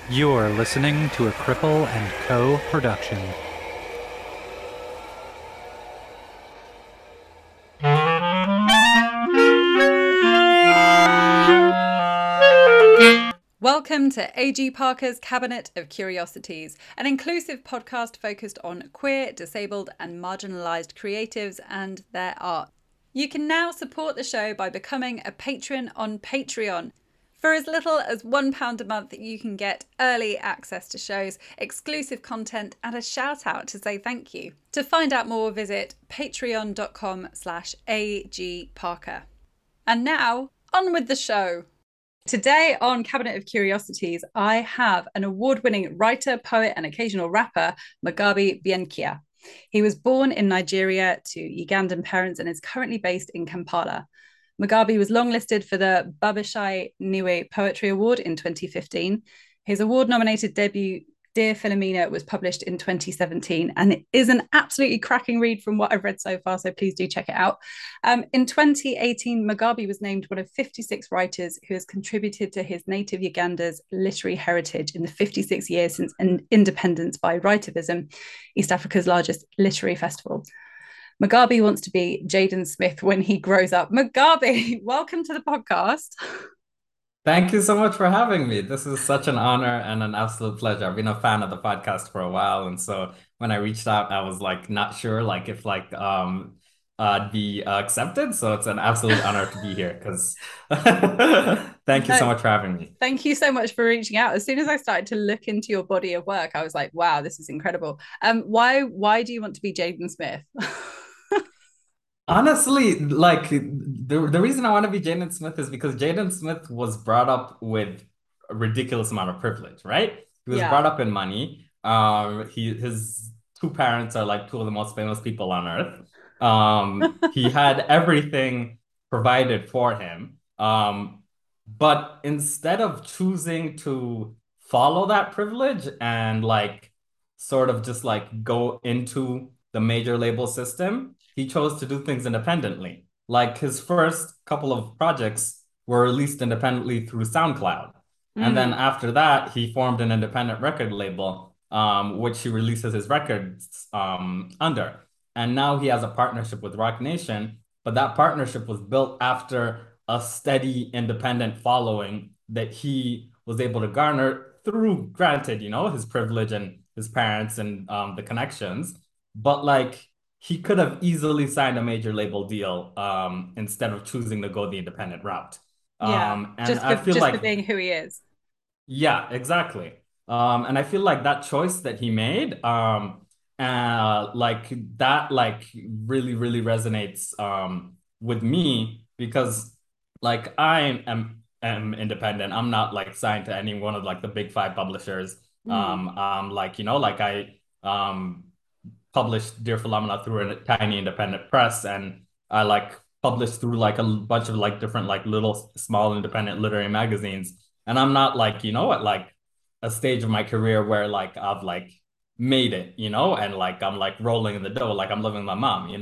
You're listening to a Cripple and Co. production. Welcome to A.G. Parker's Cabinet of Curiosities, an inclusive podcast focused on queer, disabled, and marginalised creatives and their art. You can now support the show by becoming a patron on Patreon. For as little as £1 a month, you can get early access to shows, exclusive content, and a shout out to say thank you. To find out more, visit patreon.com/agparker. And now, on with the show. Today on Cabinet of Curiosities, I have an award-winning writer, poet, and occasional rapper, Mugabe Bienkia. He was born in Nigeria to Ugandan parents and is currently based in Kampala. Mugabe was longlisted for the Babashai Niwe Poetry Award in 2015. His award-nominated debut, Dear Philomena, was published in 2017, and it is an absolutely cracking read from what I've read so far, so please do check it out. In 2018, Mugabe was named one of 56 writers who has contributed to his native Uganda's literary heritage in the 56 years since independence by Writivism, East Africa's largest literary festival. Mugabe wants to be Jaden Smith when he grows up. Mugabe, welcome to the podcast. Thank you so much for having me. This is such an honor and an absolute pleasure. I've been a fan of the podcast for a while, and so when I reached out, I was like not sure if I'd be accepted. So it's an absolute honor to be here because thank you so much for having me. Thank you so much for reaching out. As soon as I started to look into your body of work, I was like, wow, this is incredible. Why do you want to be Jaden Smith? Honestly, the reason I want to be Jaden Smith is because Jaden Smith was brought up with a ridiculous amount of privilege, right? He was brought up in money. His two parents are like two of the most famous people on earth. He had everything provided for him. But instead of choosing to follow that privilege and sort of just go into the major label system, he chose to do things independently. Like his first couple of projects were released independently through SoundCloud. And then after that, he formed an independent record label, which he releases his records under. And now he has a partnership with Roc Nation, but that partnership was built after a steady independent following that he was able to garner through, granted, his privilege and his parents and the connections. But he could have easily signed a major label deal instead of choosing to go the independent route. And I feel just for being who he is. Yeah, exactly. And I feel like that choice that he made, really, really resonates with me because I am independent. I'm not signed to any one of the big five publishers. I published Dear Philomena through a tiny independent press, and I published through a bunch of different little small independent literary magazines. And I'm not at a stage of my career where I've made it, and I'm rolling in the dough, I'm living with my mom,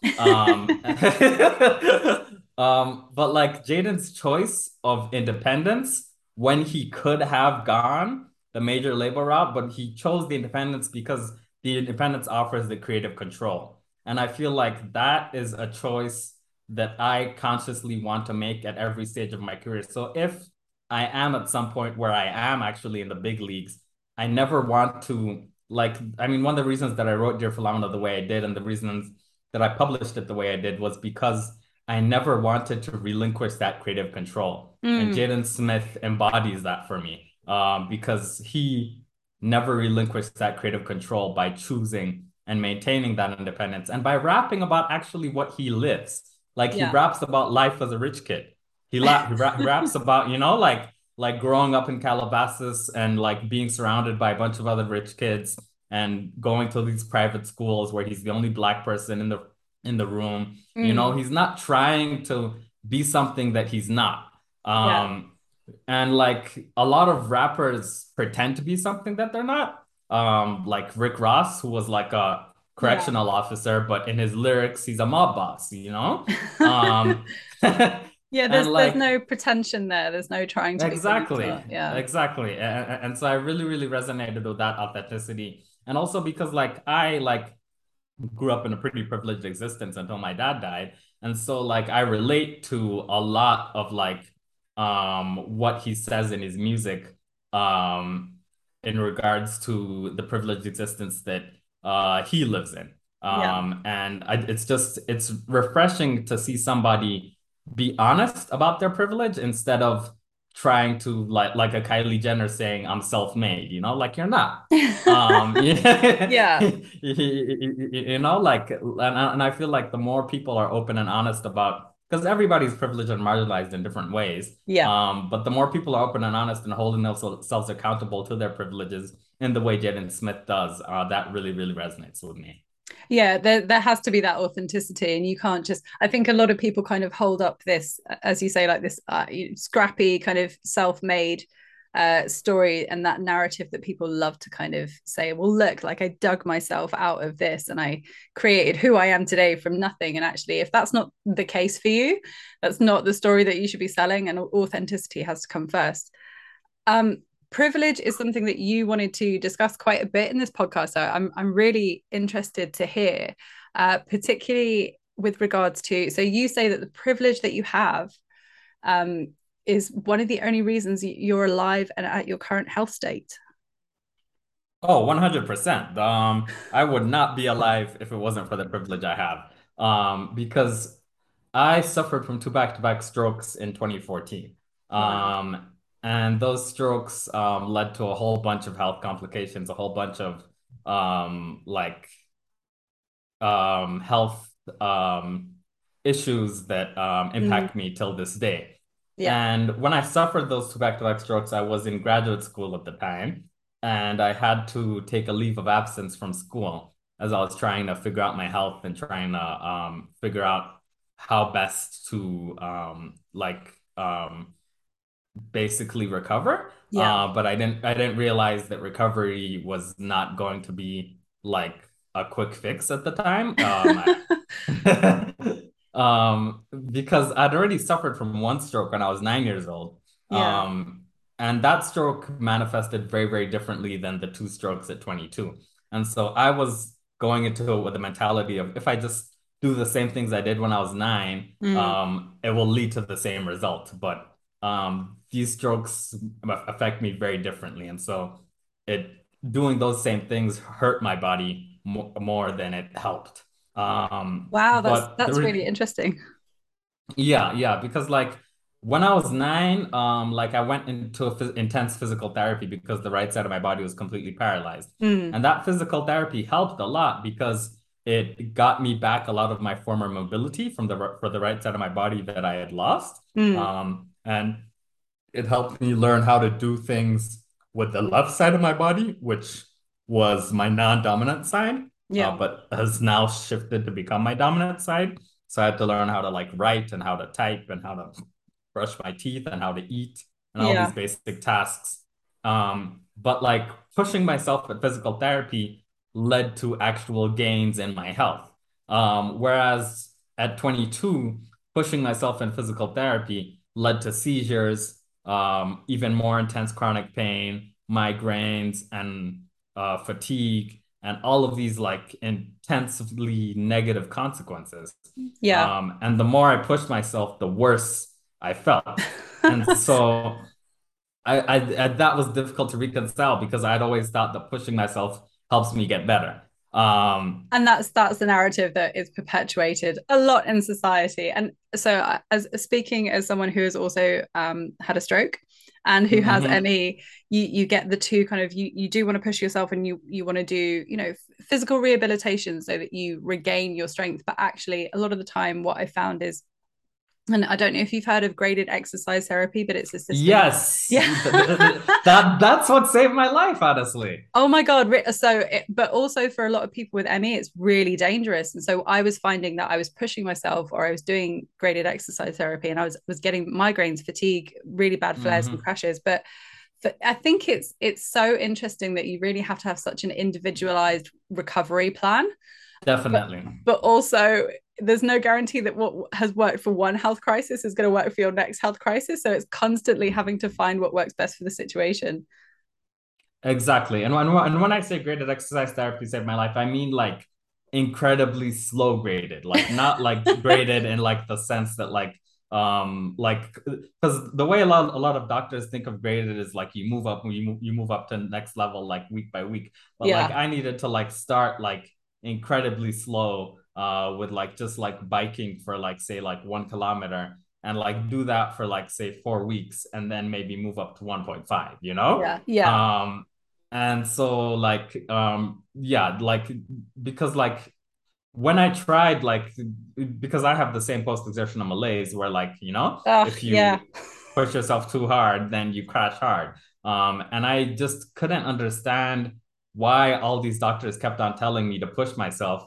but Jaden's choice of independence when he could have gone the major label route, but he chose the independence because the independence offers the creative control. And I feel like that is a choice that I consciously want to make at every stage of my career. So if I am at some point where I am actually in the big leagues, I never want to one of the reasons that I wrote Dear Philomena the way I did and the reasons that I published it the way I did was because I never wanted to relinquish that creative control. And Jaden Smith embodies that for me because he never relinquished that creative control by choosing and maintaining that independence and by rapping about actually what he lives. He raps about life as a rich kid. He raps about, growing up in Calabasas and being surrounded by a bunch of other rich kids and going to these private schools where he's the only Black person in the room. He's not trying to be something that he's not. And a lot of rappers pretend to be something that they're not. Like Rick Ross, who was a correctional officer, but in his lyrics, he's a mob boss, Yeah, And there's like, no pretension there. There's no trying to be someone who's exactly, not. Yeah. exactly. And so I really, really resonated with that authenticity. And also because like I like grew up in a pretty privileged existence until my dad died. And so like I relate to a lot of like what he says in his music um in regards to the privileged existence that he lives in. Yeah. It's refreshing to see somebody be honest about their privilege instead of trying to like a Kylie Jenner saying I'm self-made, you know, like you're not. Yeah, Yeah. you know, like, and I feel like the more people are open and honest about, because everybody's privileged and marginalized in different ways. Yeah. But the more people are open and honest and holding themselves accountable to their privileges in the way Jaden Smith does, that really, really resonates with me. Yeah, there has to be that authenticity, and you can't just. I think a lot of people kind of hold up this, as you say, like this scrappy kind of self-made story and that narrative that people love to kind of say, well, look, like I dug myself out of this and I created who I am today from nothing. And actually, if that's not the case for you, that's not the story that you should be selling, and authenticity has to come first. Privilege is something that you wanted to discuss quite a bit in this podcast. So I'm really interested to hear, particularly with regards to. So you say that the privilege that you have is one of the only reasons you're alive and at your current health state. Oh, 100%. I would not be alive if it wasn't for the privilege I have. Because I suffered from two back-to-back strokes in 2014. Wow. And those strokes led to a whole bunch of health complications, a whole bunch of like health issues that Mm, impact me till this day. yeah. And when I suffered those two back-to-back strokes, I was in graduate school at the time, and I had to take a leave of absence from school as I was trying to figure out my health and trying to figure out how best to basically recover. Yeah. But I didn't realize that recovery was not going to be like a quick fix at the time. Because I'd already suffered from one stroke when I was 9 years old. Yeah. And that stroke manifested very, very differently than the two strokes at 22. And so I was going into it with the mentality of if I just do the same things I did when I was nine, Mm. it will lead to the same result. But these strokes affect me very differently. And so it doing those same things hurt my body more than it helped. Wow, But that's really interesting. yeah, yeah, because like when I was nine, like I went into intense physical therapy because the right side of my body was completely paralyzed. Mm. And that physical therapy helped a lot because it got me back a lot of my former mobility for the right side of my body that I had lost. Mm. And it helped me learn how to do things with the left side of my body, which was my non-dominant side, Yeah. but has now shifted to become my dominant side. So I had to learn how to like write and how to type and how to brush my teeth and how to eat and all these Yeah. basic tasks. But like pushing myself at physical therapy led to actual gains in my health. Whereas at 22, pushing myself in physical therapy led to seizures, even more intense chronic pain, migraines, and fatigue, and all of these like intensely negative consequences. Yeah. And the more I pushed myself, the worse I felt. And so that was difficult to reconcile because I'd always thought that pushing myself helps me get better. And that's the narrative that is perpetuated a lot in society. And so as speaking as someone who has also had a stroke and who has mhm. ME, you get the two kind of, you do want to push yourself and you want to do, you know, physical rehabilitation so that you regain your strength. But actually a lot of the time what I found is, and I don't know if you've heard of graded exercise therapy, but it's a system. Yes, Yeah. that's what saved my life, honestly. Oh my God. But also for a lot of people with ME, it's really dangerous. And so I was finding that I was pushing myself or I was doing graded exercise therapy and I was getting migraines, fatigue, really bad flares and Mhm. crashes. But I think it's so interesting that you really have to have such an individualized recovery plan. But Definitely. but also there's no guarantee that what has worked for one health crisis is going to work for your next health crisis. So it's constantly having to find what works best for the situation. Exactly. And when I say graded exercise therapy saved my life, I mean like incredibly slow graded, like not like graded in like the sense that like because the way a lot of doctors think of graded is like you move up to the next level like week by week. But like Yeah. I needed to like start like incredibly slow with like just like biking for like say like 1 kilometer and like do that for like say 4 weeks and then maybe move up to 1.5, you know? Yeah. Yeah. Um and so like yeah, like because like when I tried like because I have the same post exertional malaise where like, Oh, if yeah. you push yourself too hard, then you crash hard. And I just couldn't understand why all these doctors kept on telling me to push myself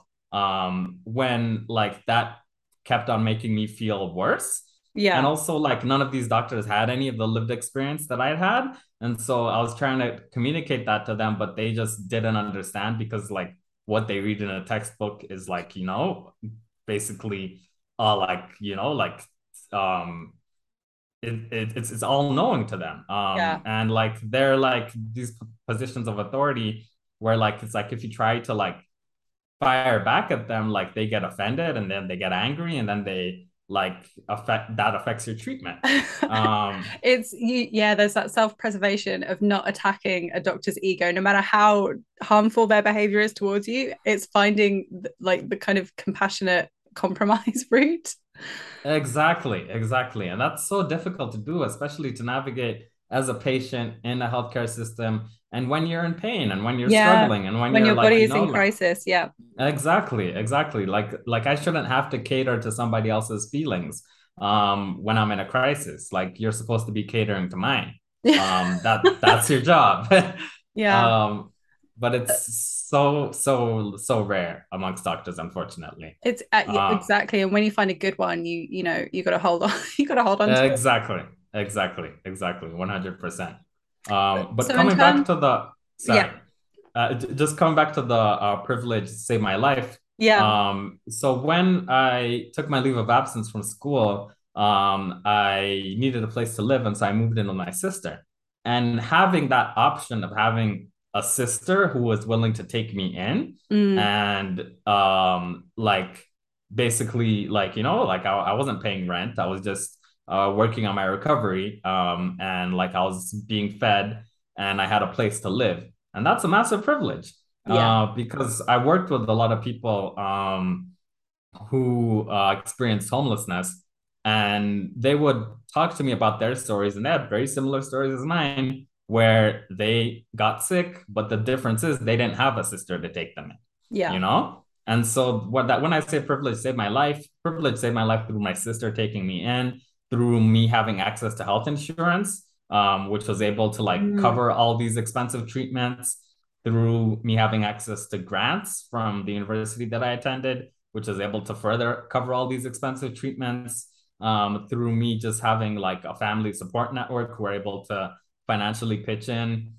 when like that kept on making me feel worse. And Yeah. also like none of these doctors had any of the lived experience that I'd had. And so I was trying to communicate that to them, but they just didn't understand because like what they read in a textbook is like, basically like, like um it's all knowing to them. Yeah. And like they're like these positions of authority where like it's like if you try to like fire back at them, like they get offended and then they get angry and then they like affects your treatment. It's you, yeah, there's that self-preservation of not attacking a doctor's ego, no matter how harmful their behavior is towards you. It's finding like the kind of compassionate compromise route. Exactly. And that's so difficult to do, especially to navigate as a patient in a healthcare system and when you're in pain and when you're Yeah, struggling and when when you're your like, body is in crisis. Yeah. exactly. Like I shouldn't have to cater to somebody else's feelings when I'm in a crisis. Like you're supposed to be catering to mine. That's your job. Yeah. um, but it's so rare amongst doctors, unfortunately. It's yeah, Uh, exactly. And when you find a good one, you got to hold on. You got to hold on to it. exactly, 100%. But So in coming back terms, to the, yeah, sorry, just coming back to the privilege to save my life. yeah, So when I took my leave of absence from school, I needed a place to live, and so I moved in with my sister. And having that option of having a sister who was willing to take me in mm, and like basically like like I wasn't paying rent. I was just working on my recovery and like I was being fed and I had a place to live, and that's a massive privilege yeah, because I worked with a lot of people who experienced homelessness, and they would talk to me about their stories, and they had very similar stories as mine, where they got sick, but the difference is they didn't have a sister to take them in, yeah, And so when I say privilege saved my life through my sister taking me in, through me having access to health insurance, which was able to like mm, cover all these expensive treatments, through me having access to grants from the university that I attended, which was able to further cover all these expensive treatments, through me just having like a family support network who were able to financially pitch in,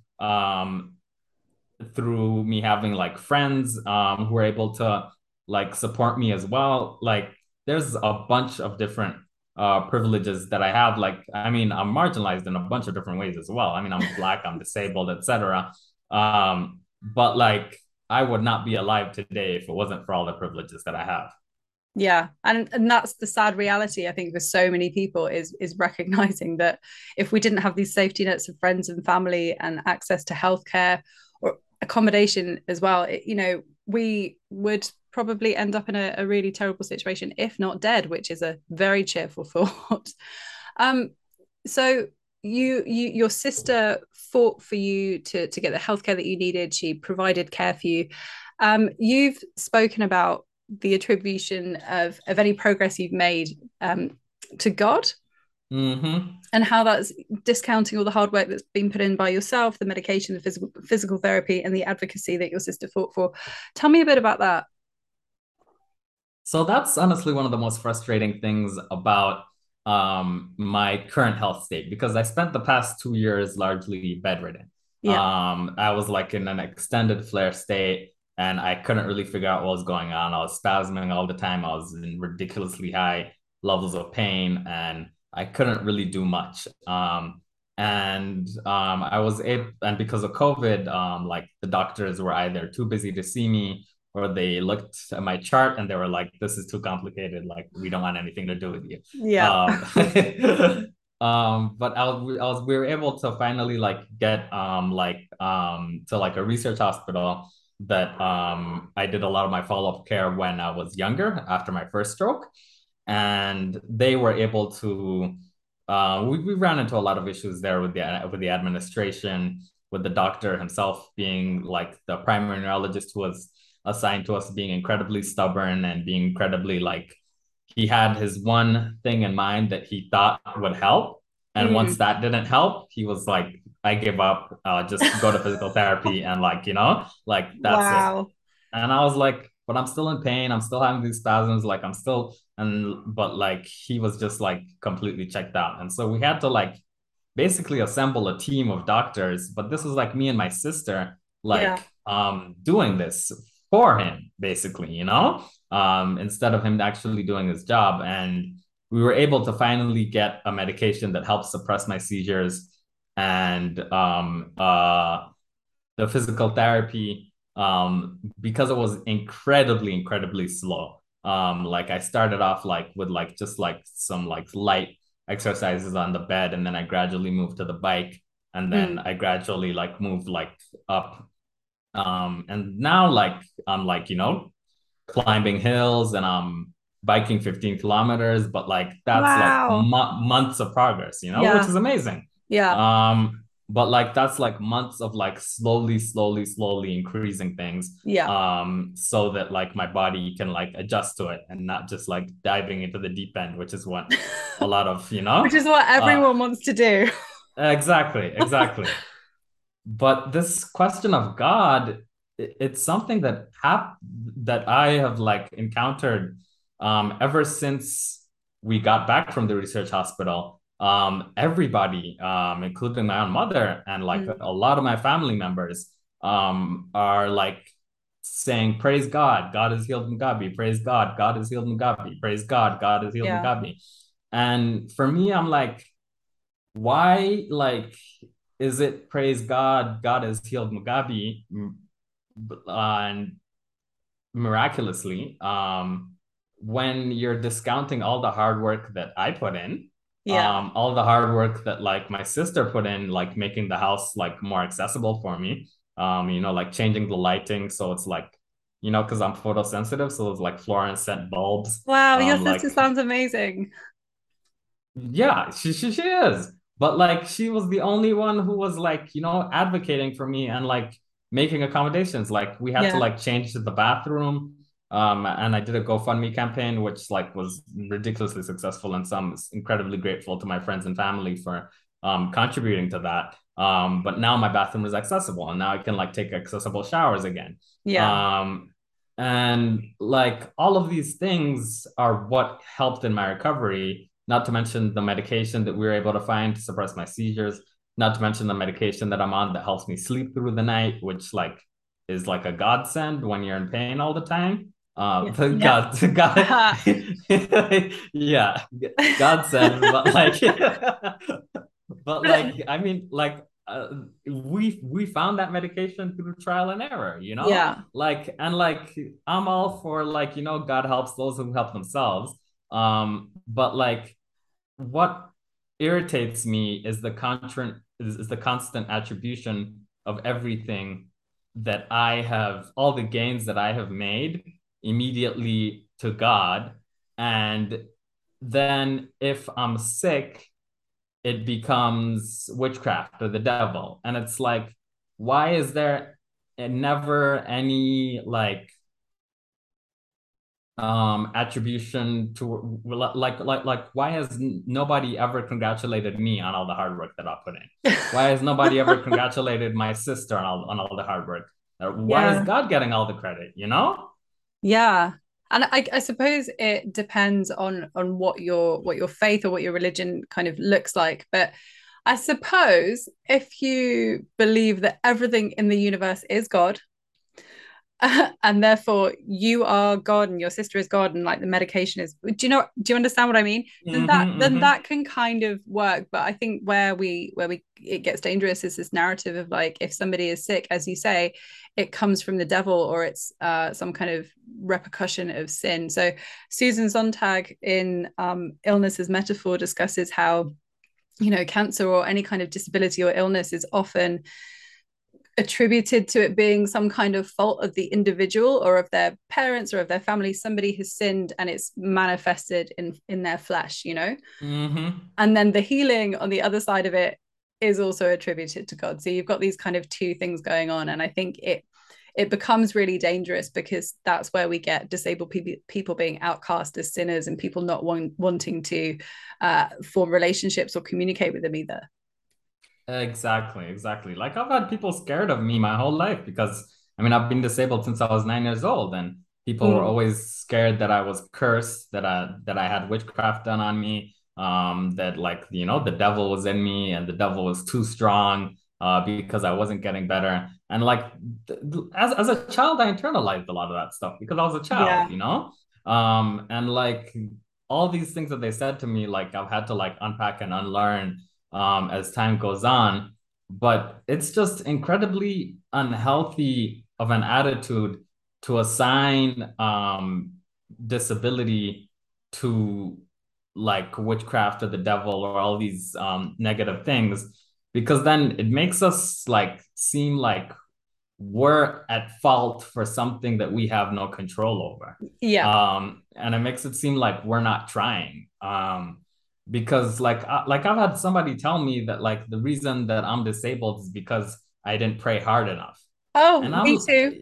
through me having like friends who were able to like support me as well. Like there's a bunch of different privileges that I have. Like, I mean, I'm marginalized in a bunch of different ways as well. I mean, I'm Black, I'm disabled, etc. But like I would not be alive today if it wasn't for all the privileges that I have. yeah. And that's the sad reality, I think, for so many people is recognizing that if we didn't have these safety nets of friends and family and access to healthcare or accommodation as well, we would probably end up in a really terrible situation, if not dead, which is a very cheerful thought. Um, so your sister fought for you to get the healthcare that you needed. She provided care for you. You've spoken about the attribution of any progress you've made to God, Mm-hmm. and how that's discounting all the hard work that's been put in by yourself, the medication, the physical therapy, and the advocacy that your sister fought for. Tell me a bit about that. So that's honestly one of the most frustrating things about my current health state because I spent the past 2 years largely bedridden. Yeah. I was like in an extended flare state. and I couldn't really figure out what was going on. I was spasming all the time. I was in ridiculously high levels of pain, and I couldn't really do much. I was able, and because of COVID, like the doctors were either too busy to see me, or they looked at my chart and they were like, "This is too complicated. Like, we don't want anything to do with you." Yeah. But we were able to finally like get to like a research hospital that I did a lot of my follow-up care when I was younger after my first stroke, and they were able to we ran into a lot of issues there with the administration, with the doctor himself being like the primary neurologist who was assigned to us being incredibly stubborn and being incredibly like he had his one thing in mind that he thought would help. And once that didn't help, he was like, I give up, just go to physical therapy and like, like that's it. And I was like, but I'm still in pain. I'm still having these spasms. Like but like he was just like completely checked out. And so we had to like basically assemble a team of doctors, but this was like me and my sister, like doing this for him, basically, instead of him actually doing his job. And we were able to finally get a medication that helps suppress my seizures, and the physical therapy, because it was incredibly slow. Like I started off like with like just like some like light exercises on the bed, and then I gradually moved to the bike, and then I gradually like moved like up. And now like I'm like, climbing hills, and I'm biking 15 kilometers, but like that's like months of progress, which is amazing. But like that's like months of like slowly increasing things, so that like my body can like adjust to it and not just like diving into the deep end, which is what a lot of which is what everyone wants to do. Exactly. But this question of God, it's something that I have like encountered ever since we got back from the research hospital. Everybody, including my own mother and like a lot of my family members, are like saying, "Praise God, God has healed Mugabe. Praise God, God has healed Mugabe. Praise God, God has healed Mugabe." And for me, I'm like, why like is it praise God, God has healed Mugabe, and miraculously, when you're discounting all the hard work that I put in, all the hard work that like my sister put in, like making the house like more accessible for me, like changing the lighting so it's like, because I'm photosensitive, so it's like fluorescent bulbs. Wow, your sister sounds amazing. Yeah, she is. But like she was the only one who was like, advocating for me and like making accommodations. Like we had to like change the bathroom. And I did a GoFundMe campaign, which like was ridiculously successful. And so I'm incredibly grateful to my friends and family for contributing to that. But now my bathroom is accessible, and now I can like take accessible showers again. And like all of these things are what helped in my recovery, not to mention the medication that we were able to find to suppress my seizures, not to mention the medication that I'm on that helps me sleep through the night, which like is like a godsend when you're in pain all the time. God, yeah, godsend, but like, I mean, like, we found that medication through trial and error, like, and like I'm all for like, God helps those who help themselves. But like what irritates me is the constant attribution of everything that I have, all the gains that I have made immediately to God. And then if I'm sick, it becomes witchcraft or the devil. And it's like, why is there never any like attribution to like why has nobody ever congratulated me on all the hard work that I put in? Why has nobody ever congratulated my sister on all the hard work? Why is God getting all the credit, And I suppose it depends on what your faith or what your religion kind of looks like. But I suppose if you believe that everything in the universe is God, and therefore you are God and your sister is God and like the medication is, do you understand what I mean? Then that can kind of work. But I think where we it gets dangerous is this narrative of like, if somebody is sick, as you say, it comes from the devil, or it's some kind of repercussion of sin. So Susan Sontag in Illness as Metaphor discusses how, cancer or any kind of disability or illness is often attributed to it being some kind of fault of the individual or of their parents or of their family. Somebody has sinned and it's manifested in their flesh, and then the healing on the other side of it is also attributed to God. So you've got these kind of two things going on, and I think it becomes really dangerous, because that's where we get disabled people being outcast as sinners, and people not wanting to form relationships or communicate with them either. Exactly. Like I've had people scared of me my whole life because I mean I've been disabled since I was 9 years old, and people were always scared that I was cursed, that I had witchcraft done on me, that like the devil was in me and the devil was too strong because I wasn't getting better. And like as a child, I internalized a lot of that stuff because I was a child, and like all these things that they said to me, like I've had to like unpack and unlearn as time goes on. But it's just incredibly unhealthy of an attitude to assign disability to like witchcraft or the devil or all these negative things, because then it makes us like seem like we're at fault for something that we have no control over. And it makes it seem like we're not trying. Because like I've had somebody tell me that like the reason that I'm disabled is because I didn't pray hard enough. Oh, and me too.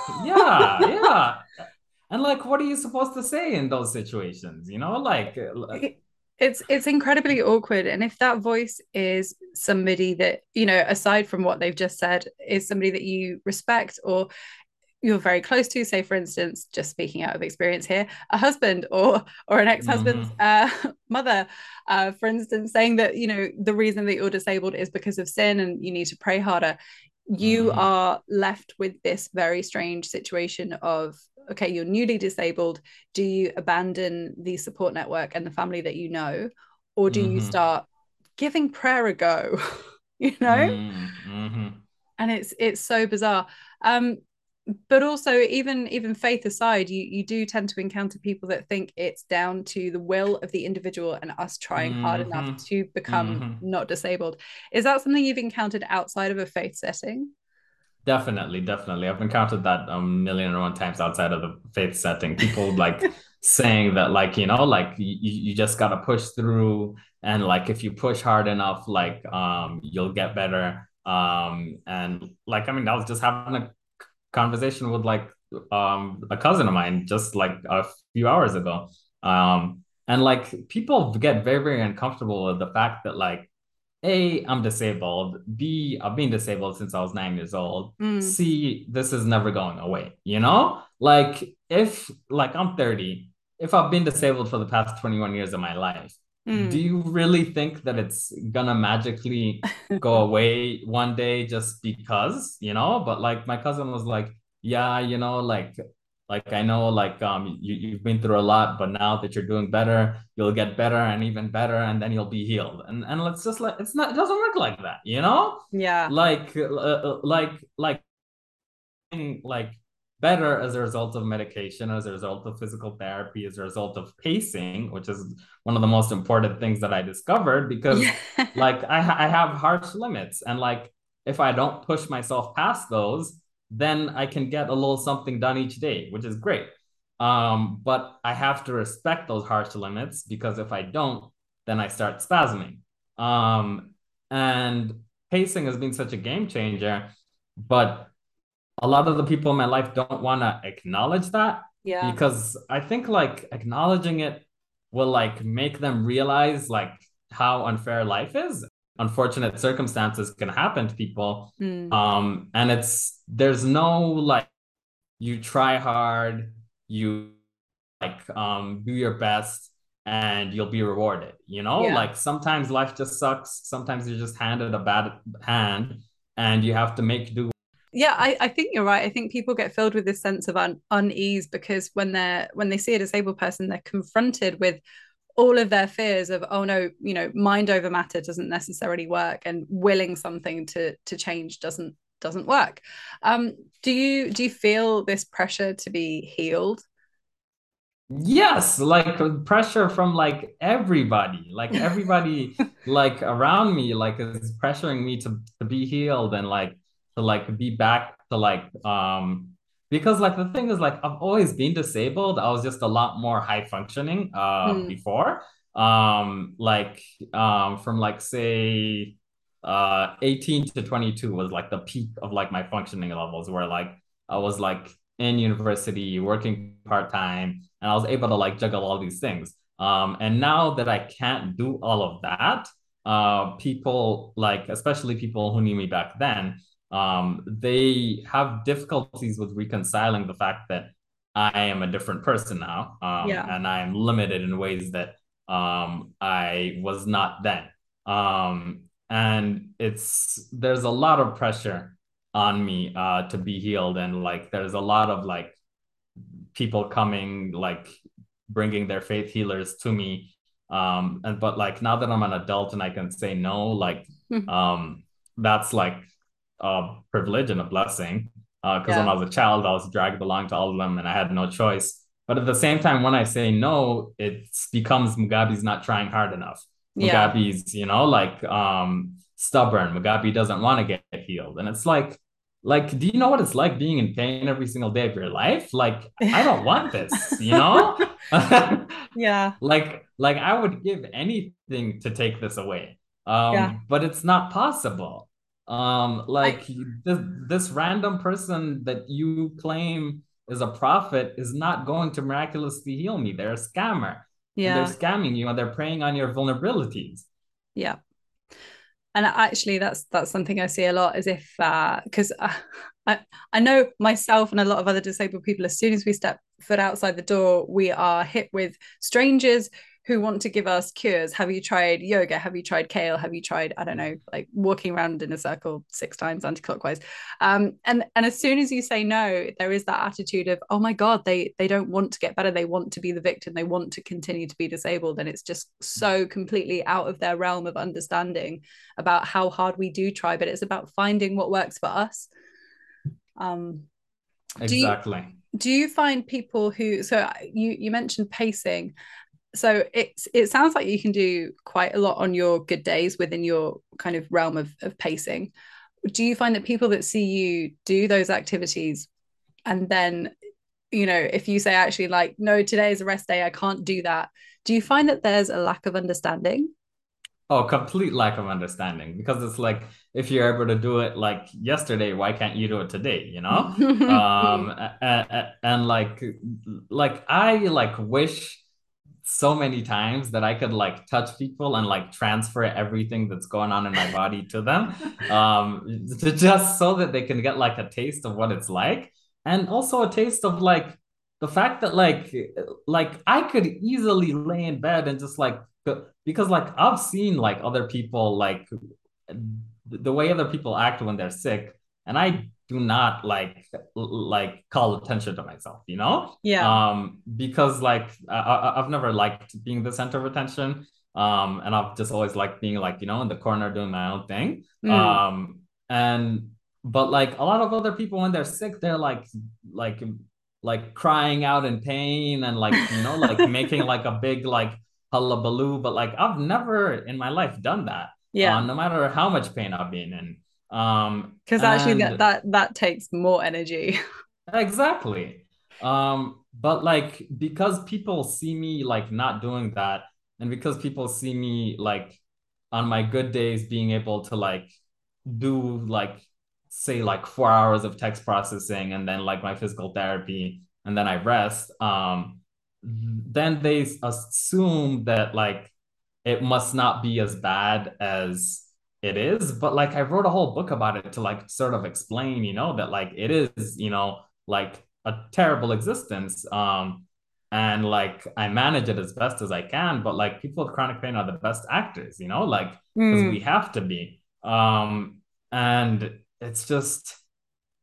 yeah. And like, what are you supposed to say in those situations? Like it's incredibly awkward. And if that voice is somebody that, aside from what they've just said, is somebody that you respect or you're very close to, say for instance, just speaking out of experience here, a husband or an ex-husband's mother, for instance, saying that the reason that you're disabled is because of sin and you need to pray harder, you are left with this very strange situation of, okay, you're newly disabled. Do you abandon the support network and the family that you know, or do you start giving prayer a go? And it's so bizarre. But also, even faith aside, you do tend to encounter people that think it's down to the will of the individual and us trying hard enough to become not disabled. Is that something you've encountered outside of a faith setting? Definitely. I've encountered that a million and one times outside of the faith setting. People like saying that, like, like you just gotta push through, and like if you push hard enough, like you'll get better. And like I mean, I was just having a conversation with like a cousin of mine just like a few hours ago. And like people get very, very uncomfortable with the fact that like A, I'm disabled. B, I've been disabled since I was 9 years old. C, this is never going away, Like if like I'm 30, if I've been disabled for the past 21 years of my life, do you really think that it's gonna magically go away one day just because, But like my cousin was like, yeah, like I know like you've been through a lot, but now that you're doing better, you'll get better and even better, and then you'll be healed. And let's just like it doesn't work like that, Yeah. Like better as a result of medication, as a result of physical therapy, as a result of pacing, which is one of the most important things that I discovered, because like I have harsh limits, and like if I don't push myself past those, then I can get a little something done each day, which is great. But I have to respect those harsh limits, because if I don't, then I start spasming. And pacing has been such a game changer, but a lot of the people in my life don't want to acknowledge that, because I think like acknowledging it will like make them realize like how unfair life is. Unfortunate circumstances can happen to people. And there's no like, you try hard, you like do your best, and you'll be rewarded, Like sometimes life just sucks, sometimes you're just handed a bad hand and you have to make do. yeah, I think you're right. I think people get filled with this sense of unease because when they see a disabled person, they're confronted with all of their fears of, oh no, mind over matter doesn't necessarily work, and willing something to change doesn't work. Do you feel this pressure to be healed? Yes, like pressure from like everybody like around me, like is pressuring me to be healed and like to like be back to because like the thing is like I've always been disabled. I was just a lot more high functioning Mm, before. Like from like say 18 to 22 was like the peak of like my functioning levels where like I was like in university working part-time and I was able to like juggle all these things. And now that I can't do all of that, people like, especially people who knew me back then, they have difficulties with reconciling the fact that I am a different person now, yeah. and I am limited in ways that I was not then. And there's a lot of pressure on me to be healed, and like there's a lot of like people coming like bringing their faith healers to me, and but like now that I'm an adult and I can say no, like um that's like a privilege and a blessing, because when Yeah. I was a child I was dragged along to all of them and I had no choice. But at the same time, when I say no, it becomes Mugabe's not trying hard enough. Yeah. Mugabe's, like stubborn. Mugabe doesn't want to get healed. And it's like, do you know what it's like being in pain every single day of your life? Like, I don't want this, you know? Yeah. Like I would give anything to take this away. Yeah. But it's not possible. I Like this random person that you claim is a prophet is not going to miraculously heal me. They're a scammer and they're yeah. scamming you and they're preying on your vulnerabilities. Yeah. And actually that's something I see a lot, as if because I I know myself and a lot of other disabled people, as soon as we step foot outside the door, we are hit with strangers who want to give us cures. Have you tried yoga? Have you tried kale? Have you tried, I don't know, like walking around in a circle 6 times anti-clockwise? And as soon as you say no, there is that attitude of, oh my God, they don't want to get better. They want to be the victim. They want to continue to be disabled. And it's just so completely out of their realm of understanding about how hard we do try, but it's about finding what works for us. Um, do you Exactly. do you find people who, so you mentioned pacing, so it sounds like you can do quite a lot on your good days within your kind of realm of pacing. Do you find that people that see you do those activities, and then if you say actually like, no, today is a rest day, I can't do that, do you find that there's a lack of understanding? Oh, complete lack of understanding because it's like if you're able to do it like yesterday, why can't you do it today, you know? And like I like wish so many times that I could like touch people and like transfer everything that's going on in my body to them, to just so that they can get like a taste of what it's like, and also a taste of like the fact that like I could easily lay in bed and just like because like I've seen like other people like the way other people act when they're sick, and I do not like call attention to myself, Yeah. because like I've never liked being the center of attention, and I've just always liked being like in the corner doing my own thing, Mm. and but like a lot of other people when they're sick, they're like like crying out in pain and like like making like a big like hullabaloo, but like I've never in my life done that, Yeah. no matter how much pain I've been in. Because actually And that takes more energy. exactly. But like because people see me like not doing that, and because people see me like on my good days being able to like do like say like 4 hours of text processing and then like my physical therapy and then I rest, then they assume that like it must not be as bad as it is. But like I wrote a whole book about it to like sort of explain, that like it is, like a terrible existence. And like I manage it as best as I can, but like people with chronic pain are the best actors, like because we Mm. have to be. And it's just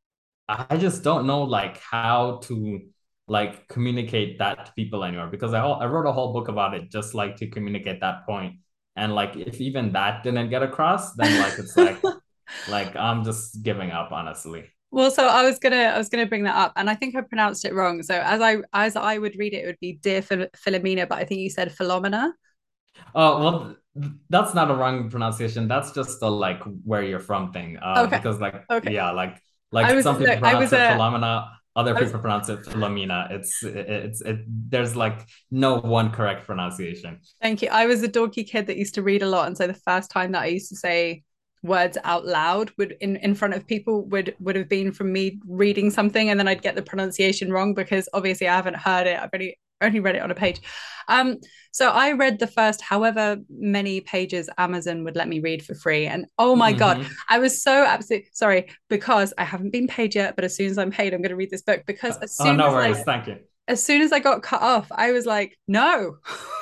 I just don't know like how to like communicate that to people anymore because I wrote a whole book about it just like to communicate that point. And like if even that didn't get across, then like it's like I'm just giving up, honestly. Well, so I was gonna bring that up, and I think I pronounced it wrong. So as I would read it, it would be Dear Philomena, but I think you said Philomena. Oh, well, that's not a wrong pronunciation. That's just a like where you're from thing. Okay, Because like okay. yeah, I like was some people look, I pronounce was it a Philomena, other I was people pronounce it Philomena. There's like no one correct pronunciation. Thank you. I was a dorky kid that used to read a lot, and so the first time that I used to say words out loud would in front of people would have been from me reading something, and then I'd get the pronunciation wrong because obviously I haven't heard it. I've only read it on a page. Um, so I read the first however many pages Amazon would let me read for free, and oh my god, Hmm. I was so absolutely sorry because I haven't been paid yet, but as soon as I'm paid, I'm going to read this book because Oh, no worries. Thank you. as soon as I got cut off, I was like, no,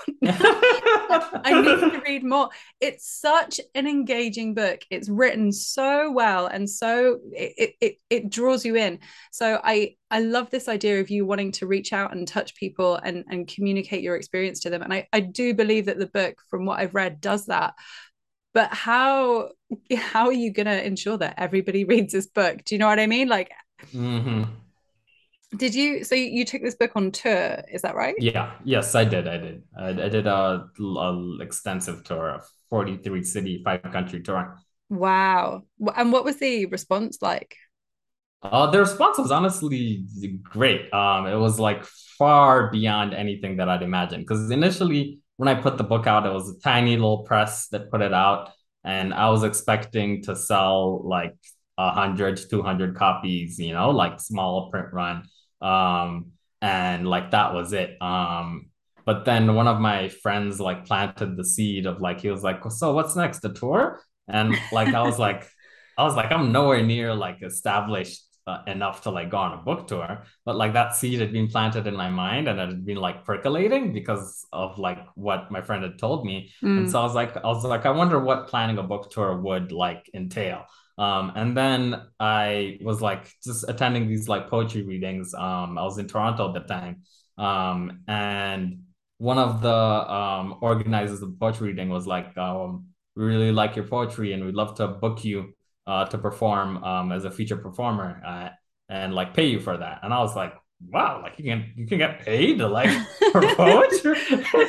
I need to read more. It's such an engaging book. It's written so well and so it draws you in. So I love this idea of you wanting to reach out and touch people and communicate your experience to them. And I do believe that the book, from what I've read, does that. But how are you gonna ensure that everybody reads this book? Do you know what I mean? Like, Hmm. did you so you took this book on tour, is that right? Yeah, yes, I did. I did a extensive tour, a 43 city, 5 country tour. Wow. And what was the response like? The response was honestly great. It was like far beyond anything that I'd imagined. Because initially, when I put the book out, it was a tiny little press that put it out, and I was expecting to sell like 100, 200 copies, like small print run. And like that was it. But then one of my friends like planted the seed of like he was like, so what's next, the tour? And like I was like, I'm nowhere near like established enough to like go on a book tour, but like that seed had been planted in my mind and it had been like percolating because of like what my friend had told me. And so Mm. I was like, I wonder what planning a book tour would like entail. And then I was like just attending these like poetry readings. I was in Toronto at the time. And one of the organizers of the poetry reading was like, we really like your poetry and we'd love to book you to perform as a feature performer and like pay you for that. And I was like, wow, like you can get paid to like for poetry.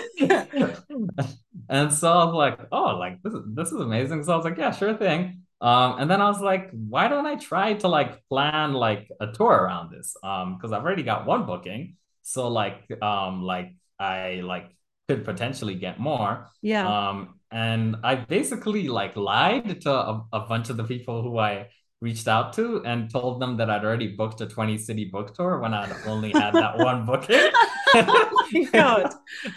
And so I was like, oh, like this is amazing. So I was like, yeah, sure thing. And then I was like, why don't I try to like plan like a tour around this? Because I've already got one booking. So like I like could potentially get more. Yeah. And I basically like lied to a bunch of the people who I reached out to and told them that I'd already booked a 20 city book tour when I'd only had that one booking. Oh my God.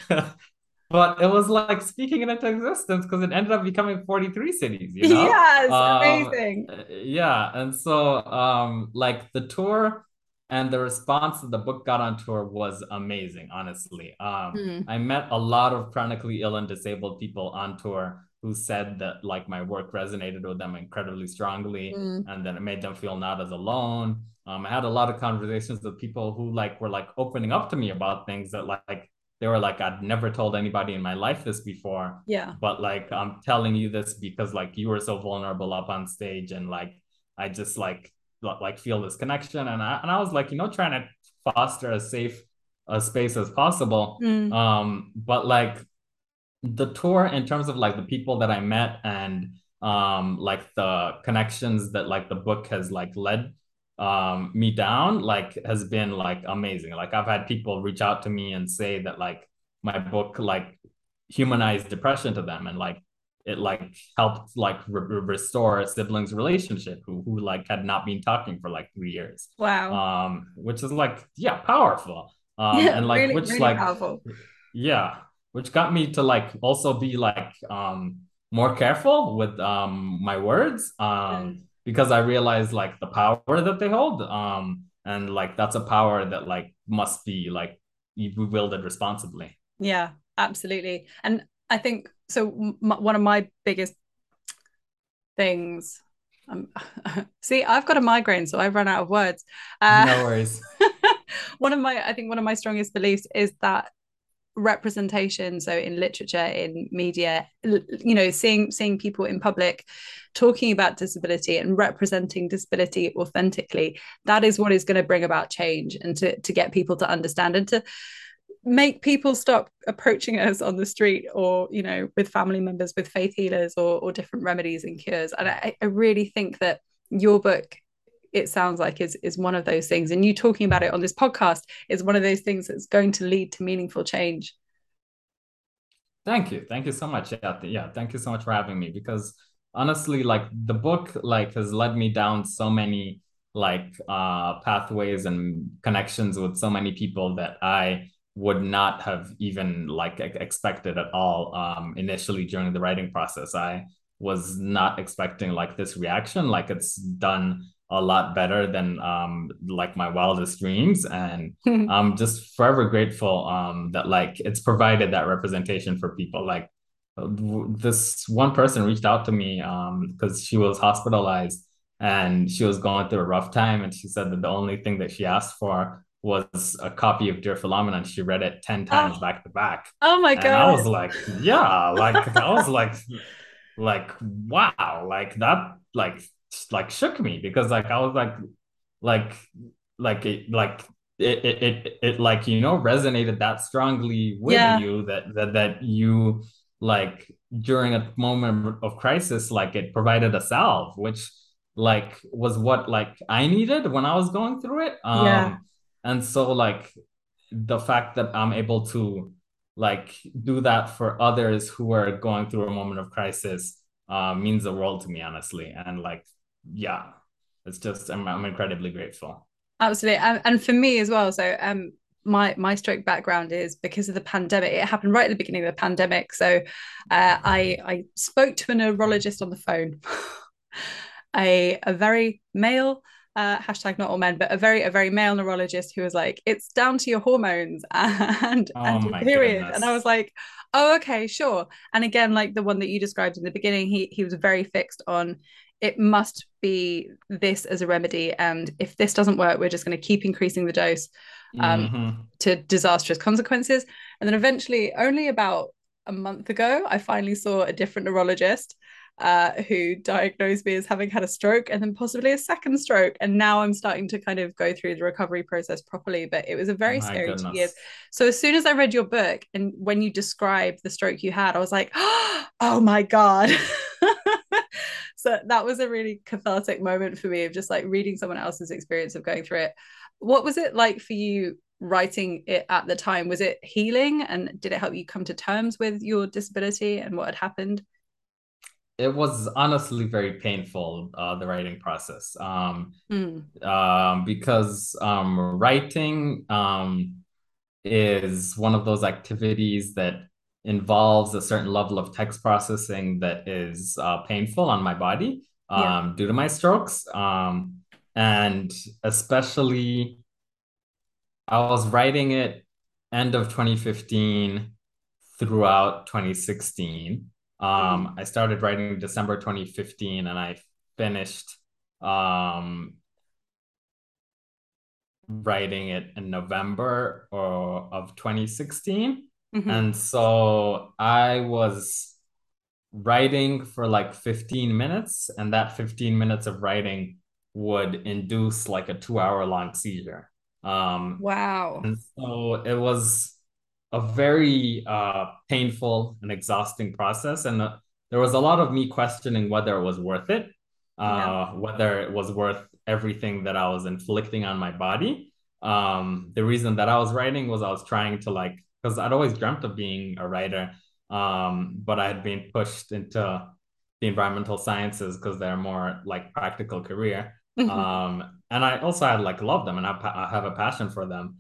But it was like speaking it into existence because it ended up becoming 43 cities, you know? Yes, amazing. Yeah. And so like the tour and the response that the book got on tour was amazing, honestly. Mm, I met a lot of chronically ill and disabled people on tour who said that like my work resonated with them incredibly strongly mm. and that it made them feel not as alone. I had a lot of conversations with people who like were like opening up to me about things that like they were like, I'd never told anybody in my life this before, Yeah. but like I'm telling you this because like you were so vulnerable up on stage and like I just like feel this connection and I was like, trying to foster as safe a space as possible. Mm, But like the tour in terms of like the people that I met and like the connections that like the book has like led me down like has been like amazing. Like I've had people reach out to me and say that like my book like humanized depression to them and like it like helped like restore a siblings relationship who like had not been talking for like 3 years, wow. which is like yeah powerful, Yeah, and like really, which really like powerful. yeah, which got me to like also be like more careful with my words Mm. because I realized like the power that they hold, and like that's a power that like must be like wielded responsibly. Yeah, absolutely. And I think so. One of my biggest things Um, see, I've got a migraine, so I've run out of words. No worries. I think one of my strongest beliefs is that representation, so in literature, in media, seeing people in public talking about disability and representing disability authentically, that is what is going to bring about change, and to get people to understand and to make people stop approaching us on the street, or with family members with faith healers, or different remedies and cures. And I really think that your book, it sounds like, is one of those things, and you talking about it on this podcast is one of those things that's going to lead to meaningful change. Thank you. Thank you so much. Yeah, thank you so much for having me, because honestly, like the book like has led me down so many like pathways and connections with so many people that I would not have even like expected at all initially during the writing process. I was not expecting like this reaction. Like it's done a lot better than like my wildest dreams, and I'm just forever grateful that like it's provided that representation for people. Like this one person reached out to me because she was hospitalized and she was going through a rough time, and she said that the only thing that she asked for was a copy of Dear Philomena, and she read it 10 times Oh, back to back. oh my And I was God. like, yeah, like I was like wow, like that like shook me, because like I was like it like resonated that strongly with Yeah, you, that you like during a moment of crisis, like it provided a salve, which like was what like I needed when I was going through it. yeah. And so like the fact that I'm able to like do that for others who are going through a moment of crisis means the world to me, honestly. And like, yeah, it's just I'm incredibly grateful. Absolutely. And for me as well. So my stroke background is because of the pandemic. It happened right at the beginning of the pandemic. So I spoke to a neurologist on the phone, a very male, hashtag not all men, but a very male neurologist, who was like, it's down to your hormones and Oh your my period. And I was goodness. like, oh, okay, sure. And again, like the one that you described in the beginning, he was very fixed on, it must be this as a remedy. And if this doesn't work, we're just going to keep increasing the dose um, Mm-hmm. to disastrous consequences. And then eventually, only about a month ago, I finally saw a different neurologist who diagnosed me as having had a stroke and then possibly a second stroke. And now I'm starting to kind of go through the recovery process properly. But it was a very My scary 2 years. goodness. So as soon as I read your book and when you described the stroke you had, I was like, oh my God. So that was a really cathartic moment for me, of just like reading someone else's experience of going through it. What was it like for you writing it at the time? Was it healing, and did it help you come to terms with your disability and what had happened? It was honestly very painful, the writing process. Mm, Because writing is one of those activities that involves a certain level of text processing that is painful on my body yeah. due to my strokes. And especially, I was writing it end of 2015 throughout 2016. Mm. I started writing December 2015, and I finished um, writing it in November of 2016. Mm-hmm. And so I was writing for like 15 minutes, and that 15 minutes of writing would induce like a 2 hour long seizure. Um, Wow. and so it was a very painful and exhausting process. And there was a lot of me questioning whether it was worth it, Yeah. whether it was worth everything that I was inflicting on my body. The reason that I was writing was I was trying to like, because I'd always dreamt of being a writer, but I had been pushed into the environmental sciences because they're more like practical career. Mm-hmm. And I also had like loved them, and I have a passion for them.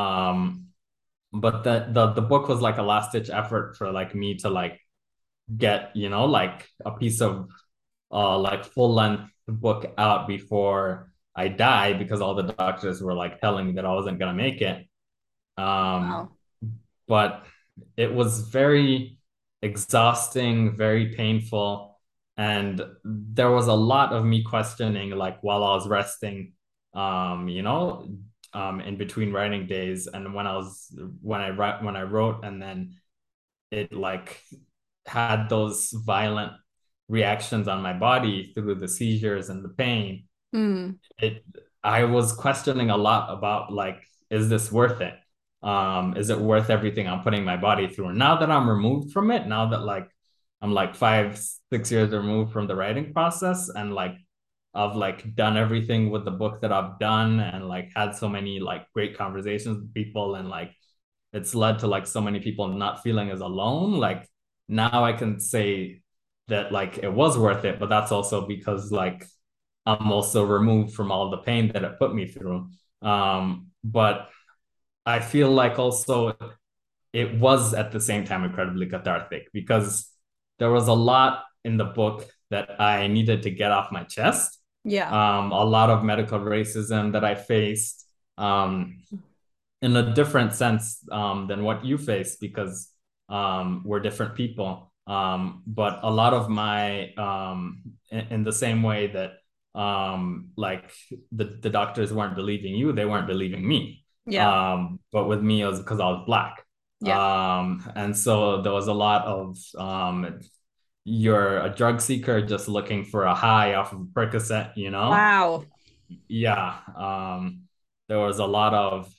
But the book was like a last ditch effort for like me to like get like a piece of like full length book out before I die, because all the doctors were like telling me that I wasn't gonna make it. Um, Wow. but it was very exhausting, very painful. And there was a lot of me questioning, like while I was resting, you know, in between writing days, and when I wrote, and then it like had those violent reactions on my body through the seizures and the pain. Mm. It I was questioning a lot about, like, is this worth it? Is it worth everything I'm putting my body through? And now that I'm removed from it, now that like I'm like 5, 6 years removed from the writing process, and like I've like done everything with the book that I've done, and like had so many like great conversations with people, and like it's led to like so many people not feeling as alone. Like now I can say that like it was worth it, but that's also because like I'm also removed from all the pain that it put me through. But I feel like also it was at the same time incredibly cathartic, because there was a lot in the book that I needed to get off my chest. Yeah. A lot of medical racism that I faced, in a different sense, than what you face, because we're different people. But a lot of my, in the same way that like the doctors weren't believing you, they weren't believing me. Yeah. But with me, it was because I was Black. Yeah. And so there was a lot of, you're a drug seeker just looking for a high off of Percocet, you know? Wow. Yeah. There was a lot of,